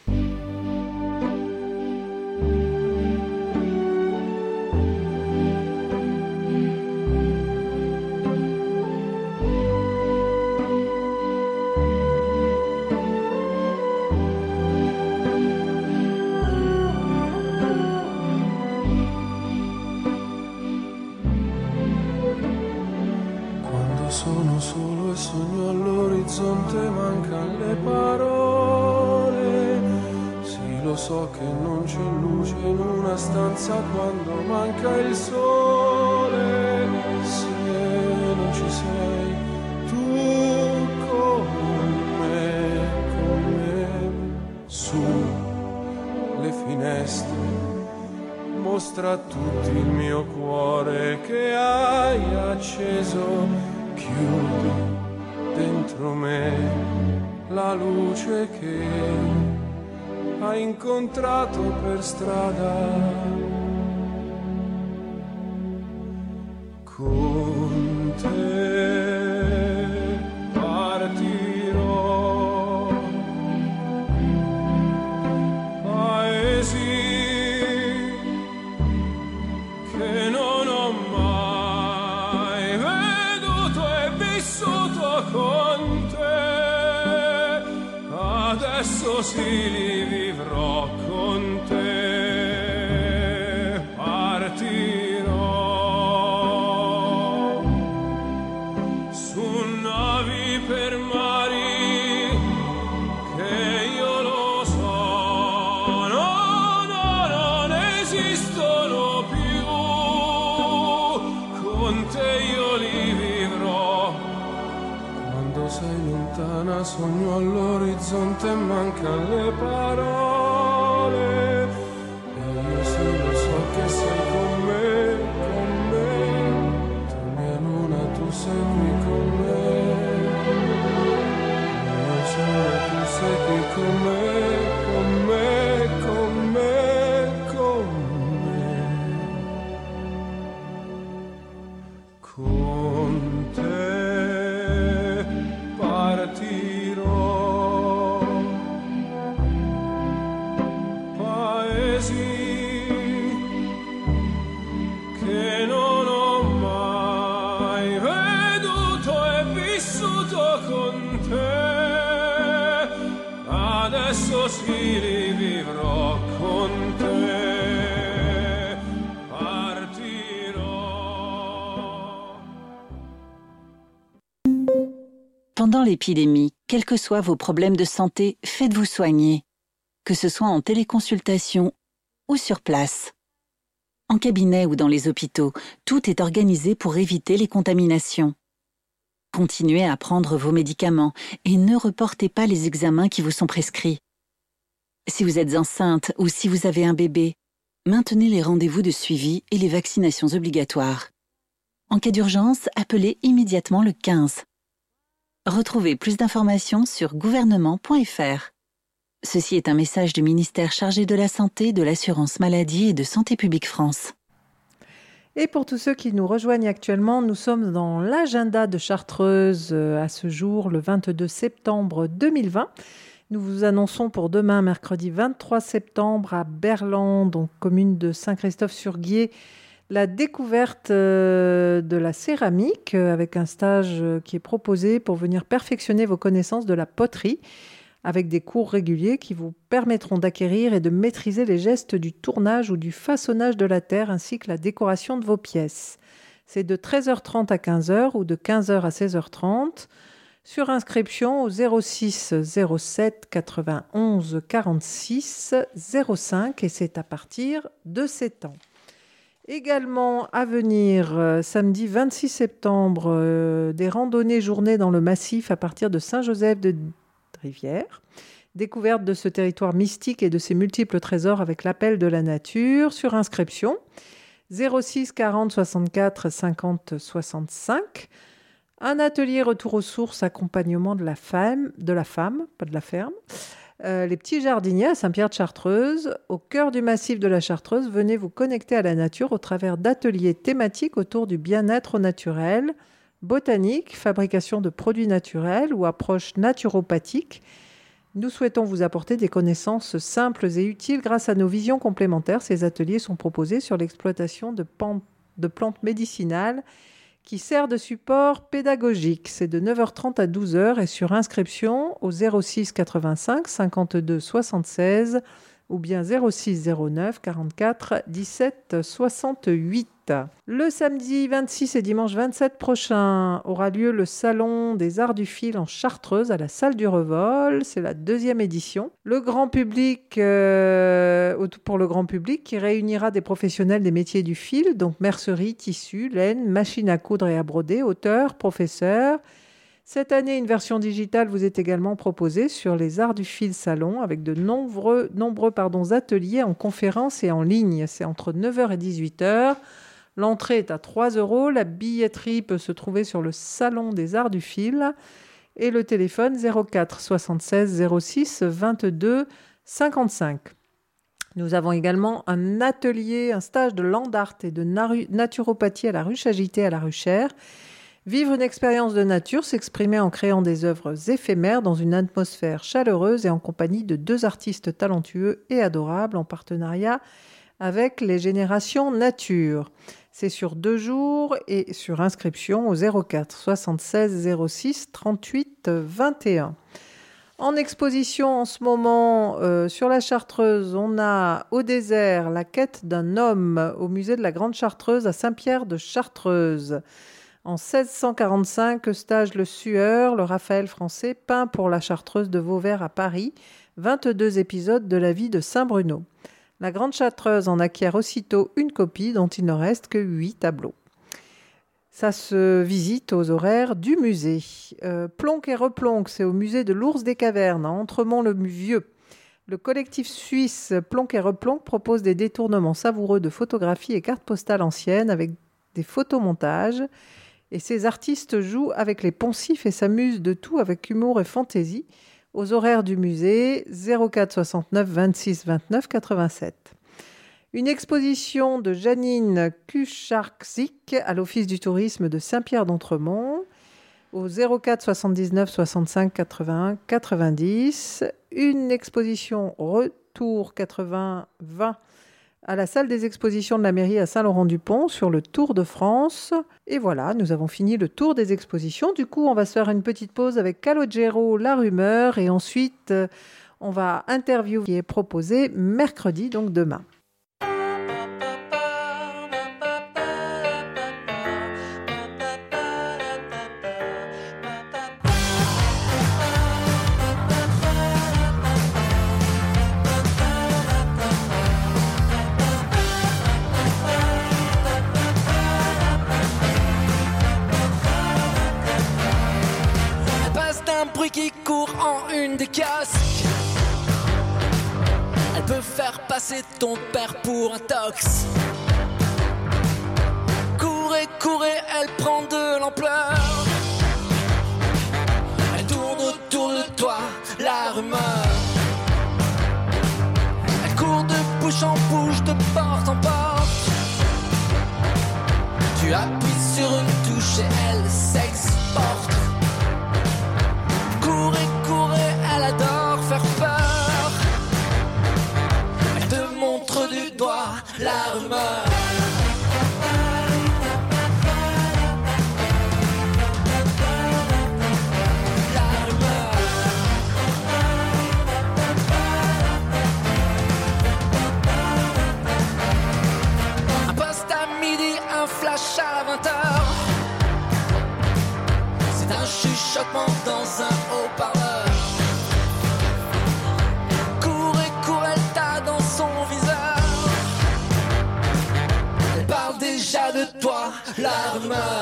Quando sono solo e sogno all'orizzonte mancano le parole. Sì, lo so che non c'è luce in una stanza quando manca il sole. Se non ci sei tu con me, con me, su le finestre. Mostra a tutti il mio cuore che hai acceso, chiudi dentro me la luce che hai incontrato per strada. Con te partirò, paesi che non ho mai veduto e vissuto con te, adesso sì li vivrò con te, partirò su navi per mari che io lo so, no, no, non esistono più, con te io li vivrò. Quando sei lontana sogno all'orizzonte e mancano le parole, e io sì lo so che sei con me, con me, tu mia luna, tu sei qui con me, mio sole, tu sei qui con me, con me, con me, con me. Con te partirò, paesi che non ho mai veduto e vissuto con te, adesso sì li vivrò con te. Pendant l'épidémie, quels que soient vos problèmes de santé, faites-vous soigner, que ce soit en téléconsultation ou sur place. En cabinet ou dans les hôpitaux, tout est organisé pour éviter les contaminations. Continuez à prendre vos médicaments et ne reportez pas les examens qui vous sont prescrits. Si vous êtes enceinte ou si vous avez un bébé, maintenez les rendez-vous de suivi et les vaccinations obligatoires. En cas d'urgence, appelez immédiatement le quinze. Retrouvez plus d'informations sur gouvernement point f r. Ceci est un message du ministère chargé de la Santé, de l'Assurance Maladie et de Santé publique France. Et pour tous ceux qui nous rejoignent actuellement, nous sommes dans l'agenda de Chartreuse à ce jour, le vingt-deux septembre deux mille vingt. Nous vous annonçons pour demain, mercredi vingt-trois septembre, à Berland, donc commune de Saint-Christophe-sur-Guiers, la découverte de la céramique avec un stage qui est proposé pour venir perfectionner vos connaissances de la poterie avec des cours réguliers qui vous permettront d'acquérir et de maîtriser les gestes du tournage ou du façonnage de la terre ainsi que la décoration de vos pièces. C'est de treize heures trente à quinze heures ou de quinze heures à seize heures trente. Sur inscription au zéro six zéro sept quatre-vingt-onze quarante-six zéro cinq et c'est à partir de sept ans. Également à venir, euh, samedi vingt-six septembre, euh, des randonnées journées dans le massif à partir de Saint-Joseph de Rivière. Découverte de ce territoire mystique et de ses multiples trésors avec l'appel de la nature. Sur inscription, zéro six quarante soixante-quatre cinquante soixante-cinq. Un atelier retour aux sources, accompagnement de la femme, de la femme, pas de la ferme. Euh, les petits jardiniers à Saint-Pierre-de-Chartreuse, au cœur du massif de la Chartreuse, venez vous connecter à la nature au travers d'ateliers thématiques autour du bien-être au naturel, botanique, fabrication de produits naturels ou approche naturopathique. Nous souhaitons vous apporter des connaissances simples et utiles grâce à nos visions complémentaires. Ces ateliers sont proposés sur l'exploitation de, pan- de plantes médicinales qui sert de support pédagogique. C'est de neuf heures trente à douze heures et sur inscription au zéro six quatre-vingt-cinq cinquante-deux soixante-seize ou bien zéro six zéro neuf quarante-quatre dix-sept soixante-huit. Le samedi vingt-six et dimanche vingt-sept prochain aura lieu le Salon des Arts du Fil en Chartreuse à la Salle du Revol. C'est la deuxième édition. Le grand public, euh, pour le grand public, qui réunira des professionnels des métiers du fil, donc mercerie, tissu, laine, machine à coudre et à broder, auteurs, professeurs. Cette année, une version digitale vous est également proposée sur les Arts du Fil Salon avec de nombreux, nombreux pardon, ateliers en conférence et en ligne. C'est entre neuf heures et dix-huit heures. L'entrée est à trois euros. La billetterie peut se trouver sur le Salon des Arts du Fil et le téléphone zéro quatre soixante-seize zéro six vingt-deux cinquante-cinq. Nous avons également un atelier, un stage de land art et de naturopathie à la ruche agitée à la Ruchère. Vivre une expérience de nature, s'exprimer en créant des œuvres éphémères dans une atmosphère chaleureuse et en compagnie de deux artistes talentueux et adorables en partenariat avec les Générations Nature. C'est sur deux jours et sur inscription au zéro quatre soixante-seize zéro six trente-huit vingt et un. En exposition en ce moment euh, sur la Chartreuse, on a Au désert, la quête d'un homme au musée de la Grande Chartreuse à Saint-Pierre-de-Chartreuse. En seize cent quarante-cinq, Eustache Le Sueur, le Raphaël français, peint pour la Chartreuse de Vauvert à Paris, vingt-deux épisodes de la vie de Saint-Bruno. La Grande Chartreuse en acquiert aussitôt une copie dont il ne reste que huit tableaux. Ça se visite aux horaires du musée. Euh, Plonk et Replonk, c'est au musée de l'Ours des Cavernes, à Entremont-le-Vieux. Le collectif suisse Plonk et Replonk propose des détournements savoureux de photographies et cartes postales anciennes avec des photomontages. Et ces artistes jouent avec les poncifs et s'amusent de tout avec humour et fantaisie. Aux horaires du musée, zéro quatre soixante-neuf vingt-six vingt-neuf quatre-vingt-sept. Une exposition de Janine Kucharczyk à l'Office du tourisme de Saint-Pierre-d'Entremont au zéro quatre soixante-dix-neuf soixante-cinq quatre-vingt-un quatre-vingt-dix. Une exposition Retour quatre-vingts vingt à la salle des expositions de la mairie à Saint-Laurent-du-Pont sur le Tour de France. Et voilà, nous avons fini le tour des expositions. Du coup, on va se faire une petite pause avec Calogero, La Rumeur, et ensuite, on va interviewer qui est proposé mercredi, donc demain. un bruit qui court en une des casques. Elle peut faire passer ton père pour un tox. Courez, courez, elle prend de l'ampleur. Elle tourne autour de toi, la rumeur. Elle court de bouche en bouche, de porte en porte. Tu appuies sur une touche et elle s'exporte. Courez, courez, elle adore faire peur. Elle te montre du doigt la rumeur. Flash à vingt heures. C'est un chuchotement dans un haut-parleur. Courez, cours, elle t'a dans son viseur. Elle parle déjà de toi, la rumeur.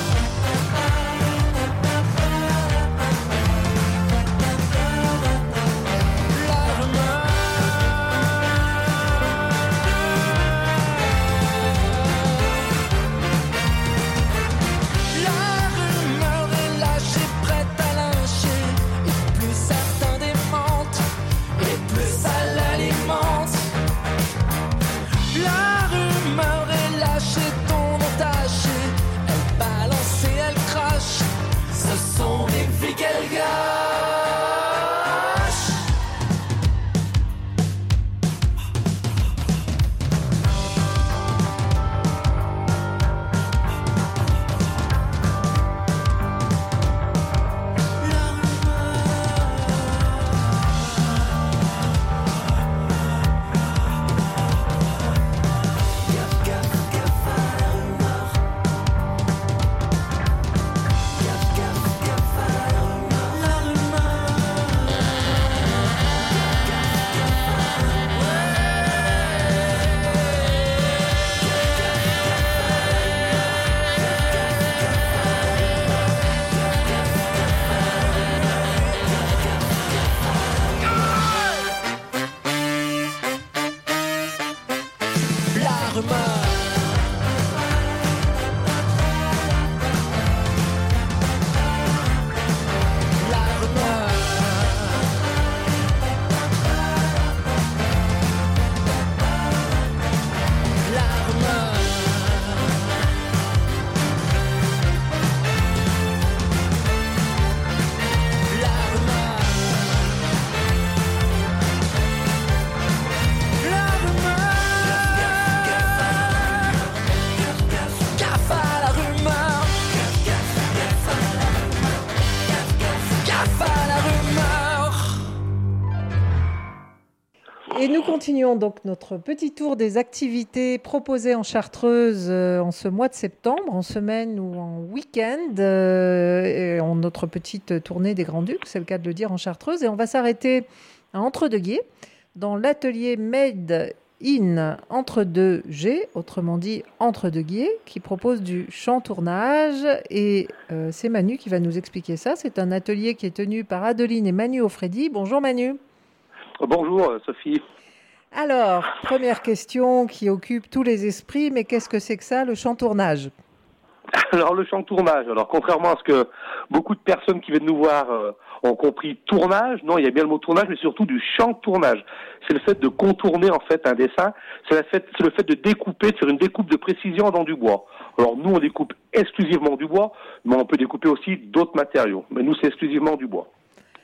Et nous continuons donc notre petit tour des activités proposées en Chartreuse euh, en ce mois de septembre, en semaine ou en week-end, euh, et en notre petite tournée des Grands-Ducs, c'est le cas de le dire, en Chartreuse. Et on va s'arrêter à Entre-deux-Guiers, dans l'atelier Made in Entre-deux-G, autrement dit Entre-deux-Guiers, qui propose du chant-tournage. Et euh, c'est Manu qui va nous expliquer ça. C'est un atelier qui est tenu par Adeline et Manu Offredi. Bonjour Manu. Bonjour Sophie. Alors, première question qui occupe tous les esprits, mais qu'est-ce que c'est que ça, le chant-tournage ? Alors le chant-tournage, alors contrairement à ce que beaucoup de personnes qui viennent nous voir euh, ont compris tournage, non, il y a bien le mot tournage, mais surtout du chant-tournage. C'est le fait de contourner en fait un dessin, c'est, la fait, c'est le fait de découper, de faire une découpe de précision dans du bois. Alors nous on découpe exclusivement du bois, mais on peut découper aussi d'autres matériaux, mais nous c'est exclusivement du bois.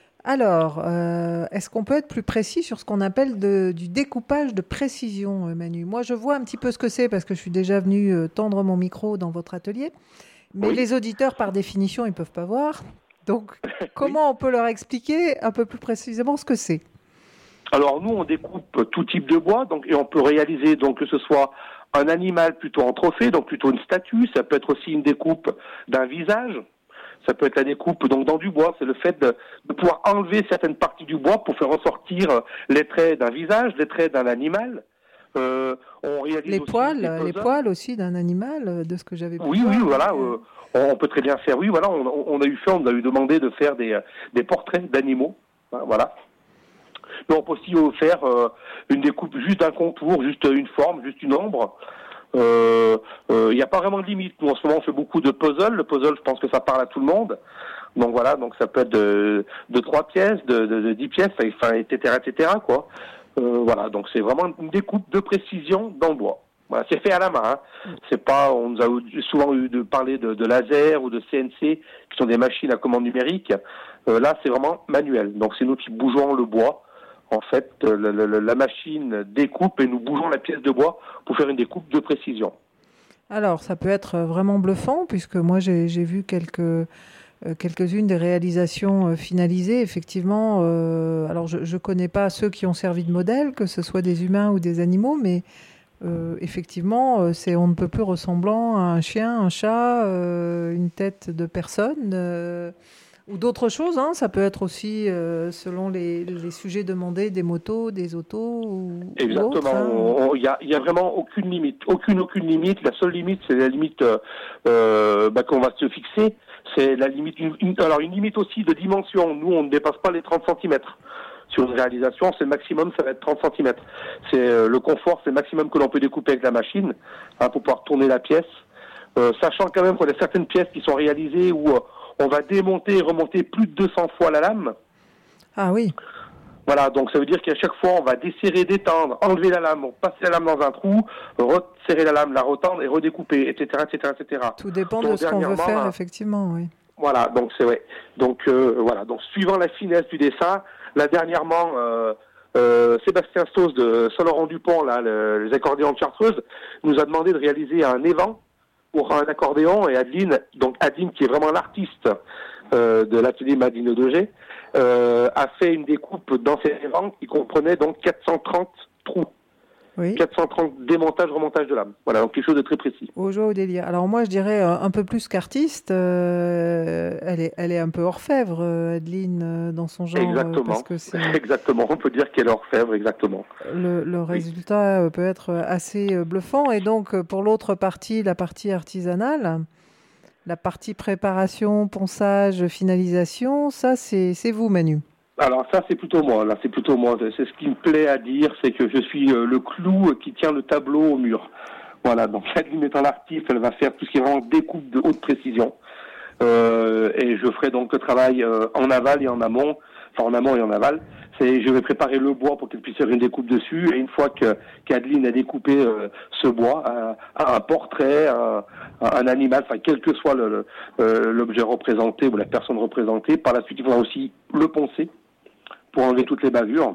Alors, euh, est-ce qu'on peut être plus précis sur ce qu'on appelle de, du découpage de précision, Manu ? Moi, je vois un petit peu ce que c'est parce que je suis déjà venue euh, tendre mon micro dans votre atelier. Mais oui. Les auditeurs, par définition, ils ne peuvent pas voir. Donc, comment oui. on peut leur expliquer un peu plus précisément ce que c'est ? Alors, nous, on découpe tout type de bois donc, et on peut réaliser donc, que ce soit un animal plutôt en trophée, donc plutôt une statue. Ça peut être aussi une découpe d'un visage. Ça peut être la découpe donc dans du bois, c'est le fait de, de pouvoir enlever certaines parties du bois pour faire ressortir les traits d'un visage, les traits d'un animal. Euh, on réalise les aussi poils, les poils aussi d'un animal, de ce que j'avais pu Oui, voir. oui, voilà. Euh, on peut très bien faire, oui, voilà, on, on a eu fait, on a eu demandé de faire des, des portraits d'animaux, hein, voilà. Mais on peut aussi faire euh, une découpe juste d'un contour, juste une forme, juste une ombre. Il euh, n'y euh, a pas vraiment de limite. Nous, en ce moment, on fait beaucoup de puzzles. Le puzzle, je pense que ça parle à tout le monde. Donc voilà, donc ça peut être de, de trois pièces, de, de, de dix pièces, enfin, et cetera, et cetera, quoi. Euh, voilà, donc c'est vraiment une découpe de précision dans le bois. Voilà, c'est fait à la main. Hein. C'est pas, on nous a souvent eu de parler de, de laser ou de C N C, qui sont des machines à commande numérique. Euh, là, c'est vraiment manuel. Donc c'est nous qui bougeons le bois. En fait, la, la, la machine découpe et nous bougeons la pièce de bois pour faire une découpe de précision. Alors, ça peut être vraiment bluffant, puisque moi, j'ai, j'ai vu quelques, euh, quelques-unes des réalisations euh, finalisées. Effectivement, euh, alors je ne connais pas ceux qui ont servi de modèle, que ce soit des humains ou des animaux, mais euh, effectivement, euh, c'est on ne peut plus ressemblant à un chien, un chat, euh, une tête de personne... Euh, ou d'autres choses, hein. Ça peut être aussi, euh, selon les, les sujets demandés, des motos, des autos ou Exactement. Il n'y hein. a, y a vraiment aucune limite. Aucune, aucune limite. La seule limite, c'est la limite euh, bah, qu'on va se fixer. C'est la limite. Une, une, alors, une limite aussi de dimension. Nous, on ne dépasse pas les trente centimètres. Sur une réalisation, c'est le maximum, ça va être trente centimètres. C'est, euh, le confort, c'est le maximum que l'on peut découper avec la machine, hein, pour pouvoir tourner la pièce. Euh, sachant quand même qu'il y a certaines pièces qui sont réalisées où... Euh, on va démonter et remonter plus de deux cents fois la lame. Ah oui. Voilà, donc ça veut dire qu'à chaque fois, on va desserrer, détendre, enlever la lame, passer la lame dans un trou, resserrer la lame, la retendre et redécouper, et cetera, et cetera, et cetera. Tout dépend donc, de ce qu'on veut faire, hein, effectivement, oui. Voilà, donc c'est vrai. Donc euh, voilà, donc suivant la finesse du dessin, là dernièrement, euh, euh, Sébastien Sauce de Saint-Laurent-du-Pont, là, le, les accordéons de Chartreuse, nous a demandé de réaliser un évent pour un accordéon, et Adeline, donc Adeline qui est vraiment l'artiste euh, de l'atelier Madine deux G, euh, a fait une découpe dans ces évents qui comprenait donc quatre cent trente trous. Oui. quatre cent trente démontages, remontages de lame. Voilà, donc quelque chose de très précis. Au joie, au délire. Alors moi, je dirais euh, un peu plus qu'artiste, euh, elle, est, elle est un peu orfèvre, euh, Adeline, euh, dans son genre. Exactement, euh, parce que c'est... exactement. On peut dire qu'elle est orfèvre, exactement. Le, le résultat oui. peut être assez bluffant. Et donc, pour l'autre partie, la partie artisanale, la partie préparation, ponçage, finalisation, ça, c'est, c'est vous, Manu. Alors ça, c'est plutôt moi. Là, c'est plutôt moi. C'est ce qui me plaît à dire, c'est que je suis euh, le clou qui tient le tableau au mur. Voilà. Donc Adeline étant l'artiste, elle va faire tout ce qui est vraiment découpe de haute précision. Euh, et je ferai donc le travail euh, en aval et en amont, enfin en amont et en aval. C'est, je vais préparer le bois pour qu'elle puisse faire une découpe dessus. Et une fois que qu'Adeline a découpé euh, ce bois, un, un portrait, un, un animal, enfin quel que soit le, le, euh, l'objet représenté ou la personne représentée, par la suite il faudra aussi le poncer pour enlever toutes les bavures.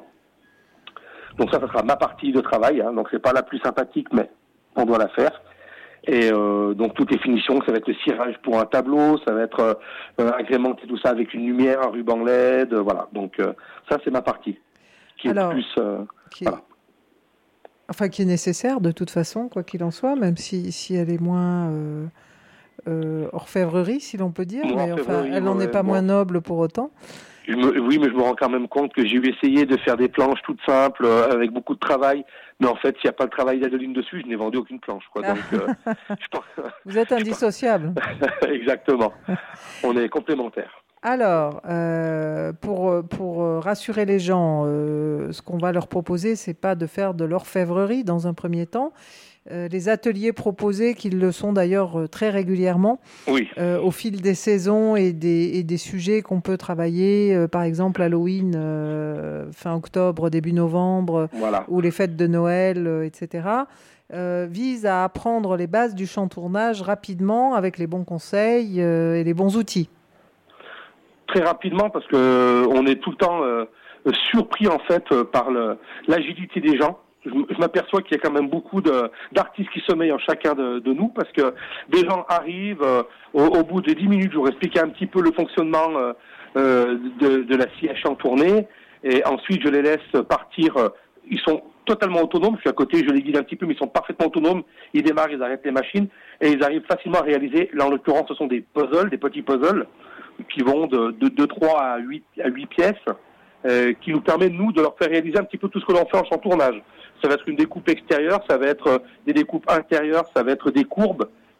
Donc ça, ça sera ma partie de travail, hein. Donc c'est pas la plus sympathique, mais on doit la faire. Et euh, donc toutes les finitions, ça va être le cirage pour un tableau, ça va être euh, agrémenter tout ça avec une lumière, un ruban L E D, euh, voilà. Donc euh, ça, c'est ma partie qui Alors, est plus, euh, qui est... Voilà. Enfin, qui est nécessaire de toute façon, quoi qu'il en soit, même si, si elle est moins euh, euh, orfèvrerie, si l'on peut dire, mais enfin, elle n'en est pas bon. Moins noble pour autant. Je me, oui, mais je me rends quand même compte que j'ai essayé de faire des planches toutes simples, euh, avec beaucoup de travail. Mais en fait, s'il n'y a pas le travail d'Adeline dessus, je n'ai vendu aucune planche, quoi. Donc, euh, je pense, vous êtes indissociable. Exactement. On est complémentaires. Alors, euh, pour, pour rassurer les gens, euh, ce qu'on va leur proposer, c'est pas de faire de l'orfèvrerie dans un premier temps. Euh, les ateliers proposés, qu'ils le sont d'ailleurs euh, très régulièrement, oui. euh, au fil des saisons et des, et des sujets qu'on peut travailler, euh, par exemple Halloween, euh, fin octobre, début novembre, voilà. ou les fêtes de Noël, euh, et cetera, euh, visent à apprendre les bases du chantournage rapidement avec les bons conseils euh, et les bons outils. Très rapidement, parce que on est tout le temps euh, surpris en fait par le, l'agilité des gens. Je, je m'aperçois qu'il y a quand même beaucoup de, d'artistes qui sommeillent en chacun de, de nous, parce que des gens arrivent, euh, au, au bout de dix minutes, je leur explique un petit peu le fonctionnement euh, euh, de, de la scie à chantourner, et ensuite je les laisse partir. Euh, ils sont totalement autonomes, je suis à côté, je les guide un petit peu, mais ils sont parfaitement autonomes. Ils démarrent, ils arrêtent les machines, et ils arrivent facilement à réaliser. Là, en l'occurrence, ce sont des puzzles, des petits puzzles, qui vont de, de, de trois à huit, à huit pièces, euh, qui nous permettent, nous, de leur faire réaliser un petit peu tout ce que l'on fait en chantournage. Ça va être une découpe extérieure, ça va être des découpes intérieures, ça va être des courbes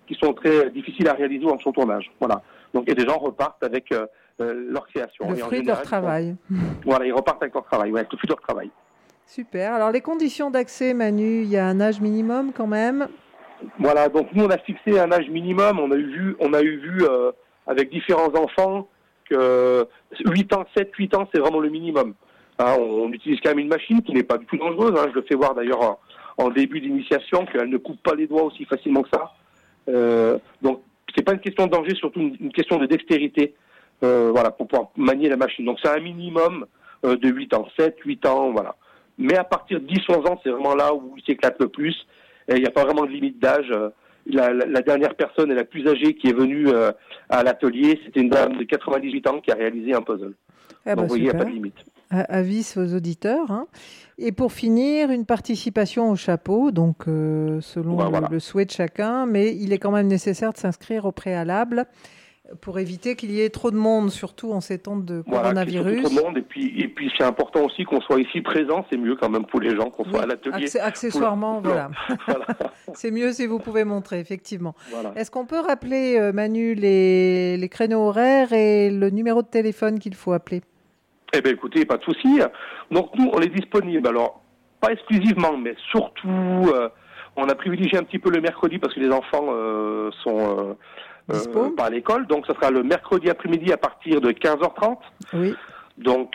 qui sont très difficiles à réaliser en son tournage. Voilà. Donc et des gens repartent avec euh, euh, leur création. Le et fruit de leur travail. Sont... Voilà, ils repartent avec leur travail, ouais, avec le fruit de leur travail. Super. Alors les conditions d'accès, Manu, il y a un âge minimum quand même. Voilà, donc nous on a fixé un âge minimum. On a eu vu, on a eu vu euh, avec différents enfants que huit ans, sept, huit ans, c'est vraiment le minimum. Hein, on, on utilise quand même une machine qui n'est pas du tout dangereuse. Hein. Je le fais voir d'ailleurs en, en début d'initiation qu'elle ne coupe pas les doigts aussi facilement que ça. Euh, donc c'est pas une question de danger, surtout une, une question de dextérité. Euh, voilà, pour pouvoir manier la machine. Donc c'est un minimum euh, de huit ans, sept, huit ans, voilà. Mais à partir de dix, onze ans, c'est vraiment là où il s'éclate le plus. Il n'y a pas vraiment de limite d'âge. La, la, la dernière personne et la plus âgée qui est venue euh, à l'atelier, c'était une dame de quatre-vingt-dix-huit ans qui a réalisé un puzzle. Ah bah donc vous voyez, il n'y a pas de limite. Avis aux auditeurs. Hein. Et pour finir, une participation au chapeau, donc euh, selon bah, le, voilà. le souhait de chacun, mais il est quand même nécessaire de s'inscrire au préalable pour éviter qu'il y ait trop de monde, surtout en ces temps de coronavirus. Voilà, trop de monde, et puis, et puis c'est important aussi qu'on soit ici présent, c'est mieux quand même pour les gens qu'on soit oui, à l'atelier. Acc- accessoirement, pour... voilà. voilà. C'est mieux si vous pouvez montrer, effectivement. Voilà. Est-ce qu'on peut rappeler, euh, Manu, les, les créneaux horaires et le numéro de téléphone qu'il faut appeler ? Eh bien, écoutez, pas de souci. Donc, nous, on est disponible. Alors, pas exclusivement, mais surtout, euh, on a privilégié un petit peu le mercredi parce que les enfants euh, sont... Euh, Euh, pas à l'école, donc ce sera le mercredi après-midi à partir de quinze heures trente. Oui. Donc,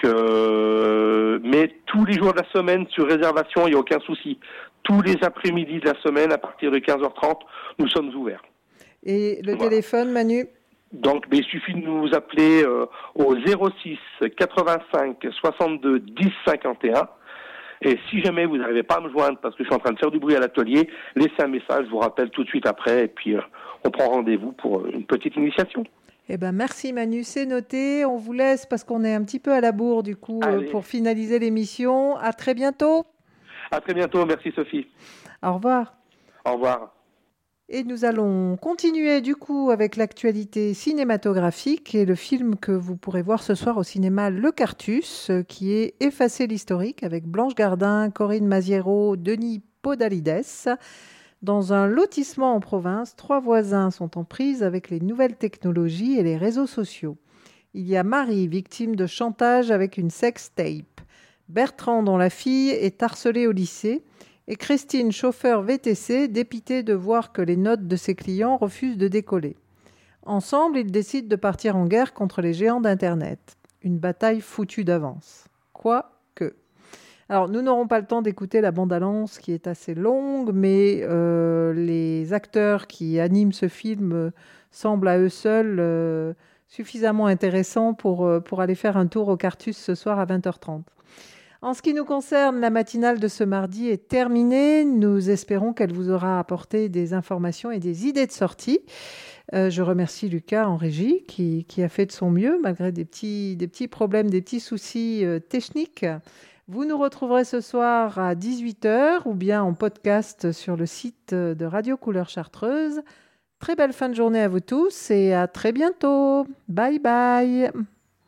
euh, mais tous les jours de la semaine sur réservation, il n'y a aucun souci. Tous les après-midi de la semaine à partir de quinze heures trente, nous sommes ouverts. Et le voilà. téléphone, Manu ? Donc, mais il suffit de nous appeler euh, au zéro six quatre-vingt-cinq soixante-deux dix cinquante et un. Et si jamais vous n'arrivez pas à me joindre parce que je suis en train de faire du bruit à l'atelier, laissez un message, je vous rappelle tout de suite après, et puis euh, on prend rendez-vous pour une petite initiation. Eh ben merci Manu, c'est noté. On vous laisse parce qu'on est un petit peu à la bourre du coup euh, pour finaliser l'émission. À très bientôt. À très bientôt, merci Sophie. Au revoir. Au revoir. Et nous allons continuer du coup avec l'actualité cinématographique et le film que vous pourrez voir ce soir au cinéma Le Cartus, qui est Effacer l'historique avec Blanche Gardin, Corinne Maziero, Denis Podalides. Dans un lotissement en province, trois voisins sont en prise avec les nouvelles technologies et les réseaux sociaux. Il y a Marie, victime de chantage avec une sextape. Bertrand, dont la fille est harcelée au lycée. Et Christine, chauffeur V T C, dépitée de voir que les notes de ses clients refusent de décoller. Ensemble, ils décident de partir en guerre contre les géants d'Internet. Une bataille foutue d'avance. Quoique. Alors, nous n'aurons pas le temps d'écouter la bande-annonce qui est assez longue, mais euh, les acteurs qui animent ce film euh, semblent à eux seuls euh, suffisamment intéressants pour, euh, pour aller faire un tour au Cartus ce soir à vingt heures trente. En ce qui nous concerne, la matinale de ce mardi est terminée. Nous espérons qu'elle vous aura apporté des informations et des idées de sortie. Euh, je remercie Lucas en régie qui, qui a fait de son mieux malgré des petits, des petits problèmes, des petits soucis euh, techniques. Vous nous retrouverez ce soir à dix-huit heures ou bien en podcast sur le site de Radio Couleur Chartreuse. Très belle fin de journée à vous tous et à très bientôt. Bye bye.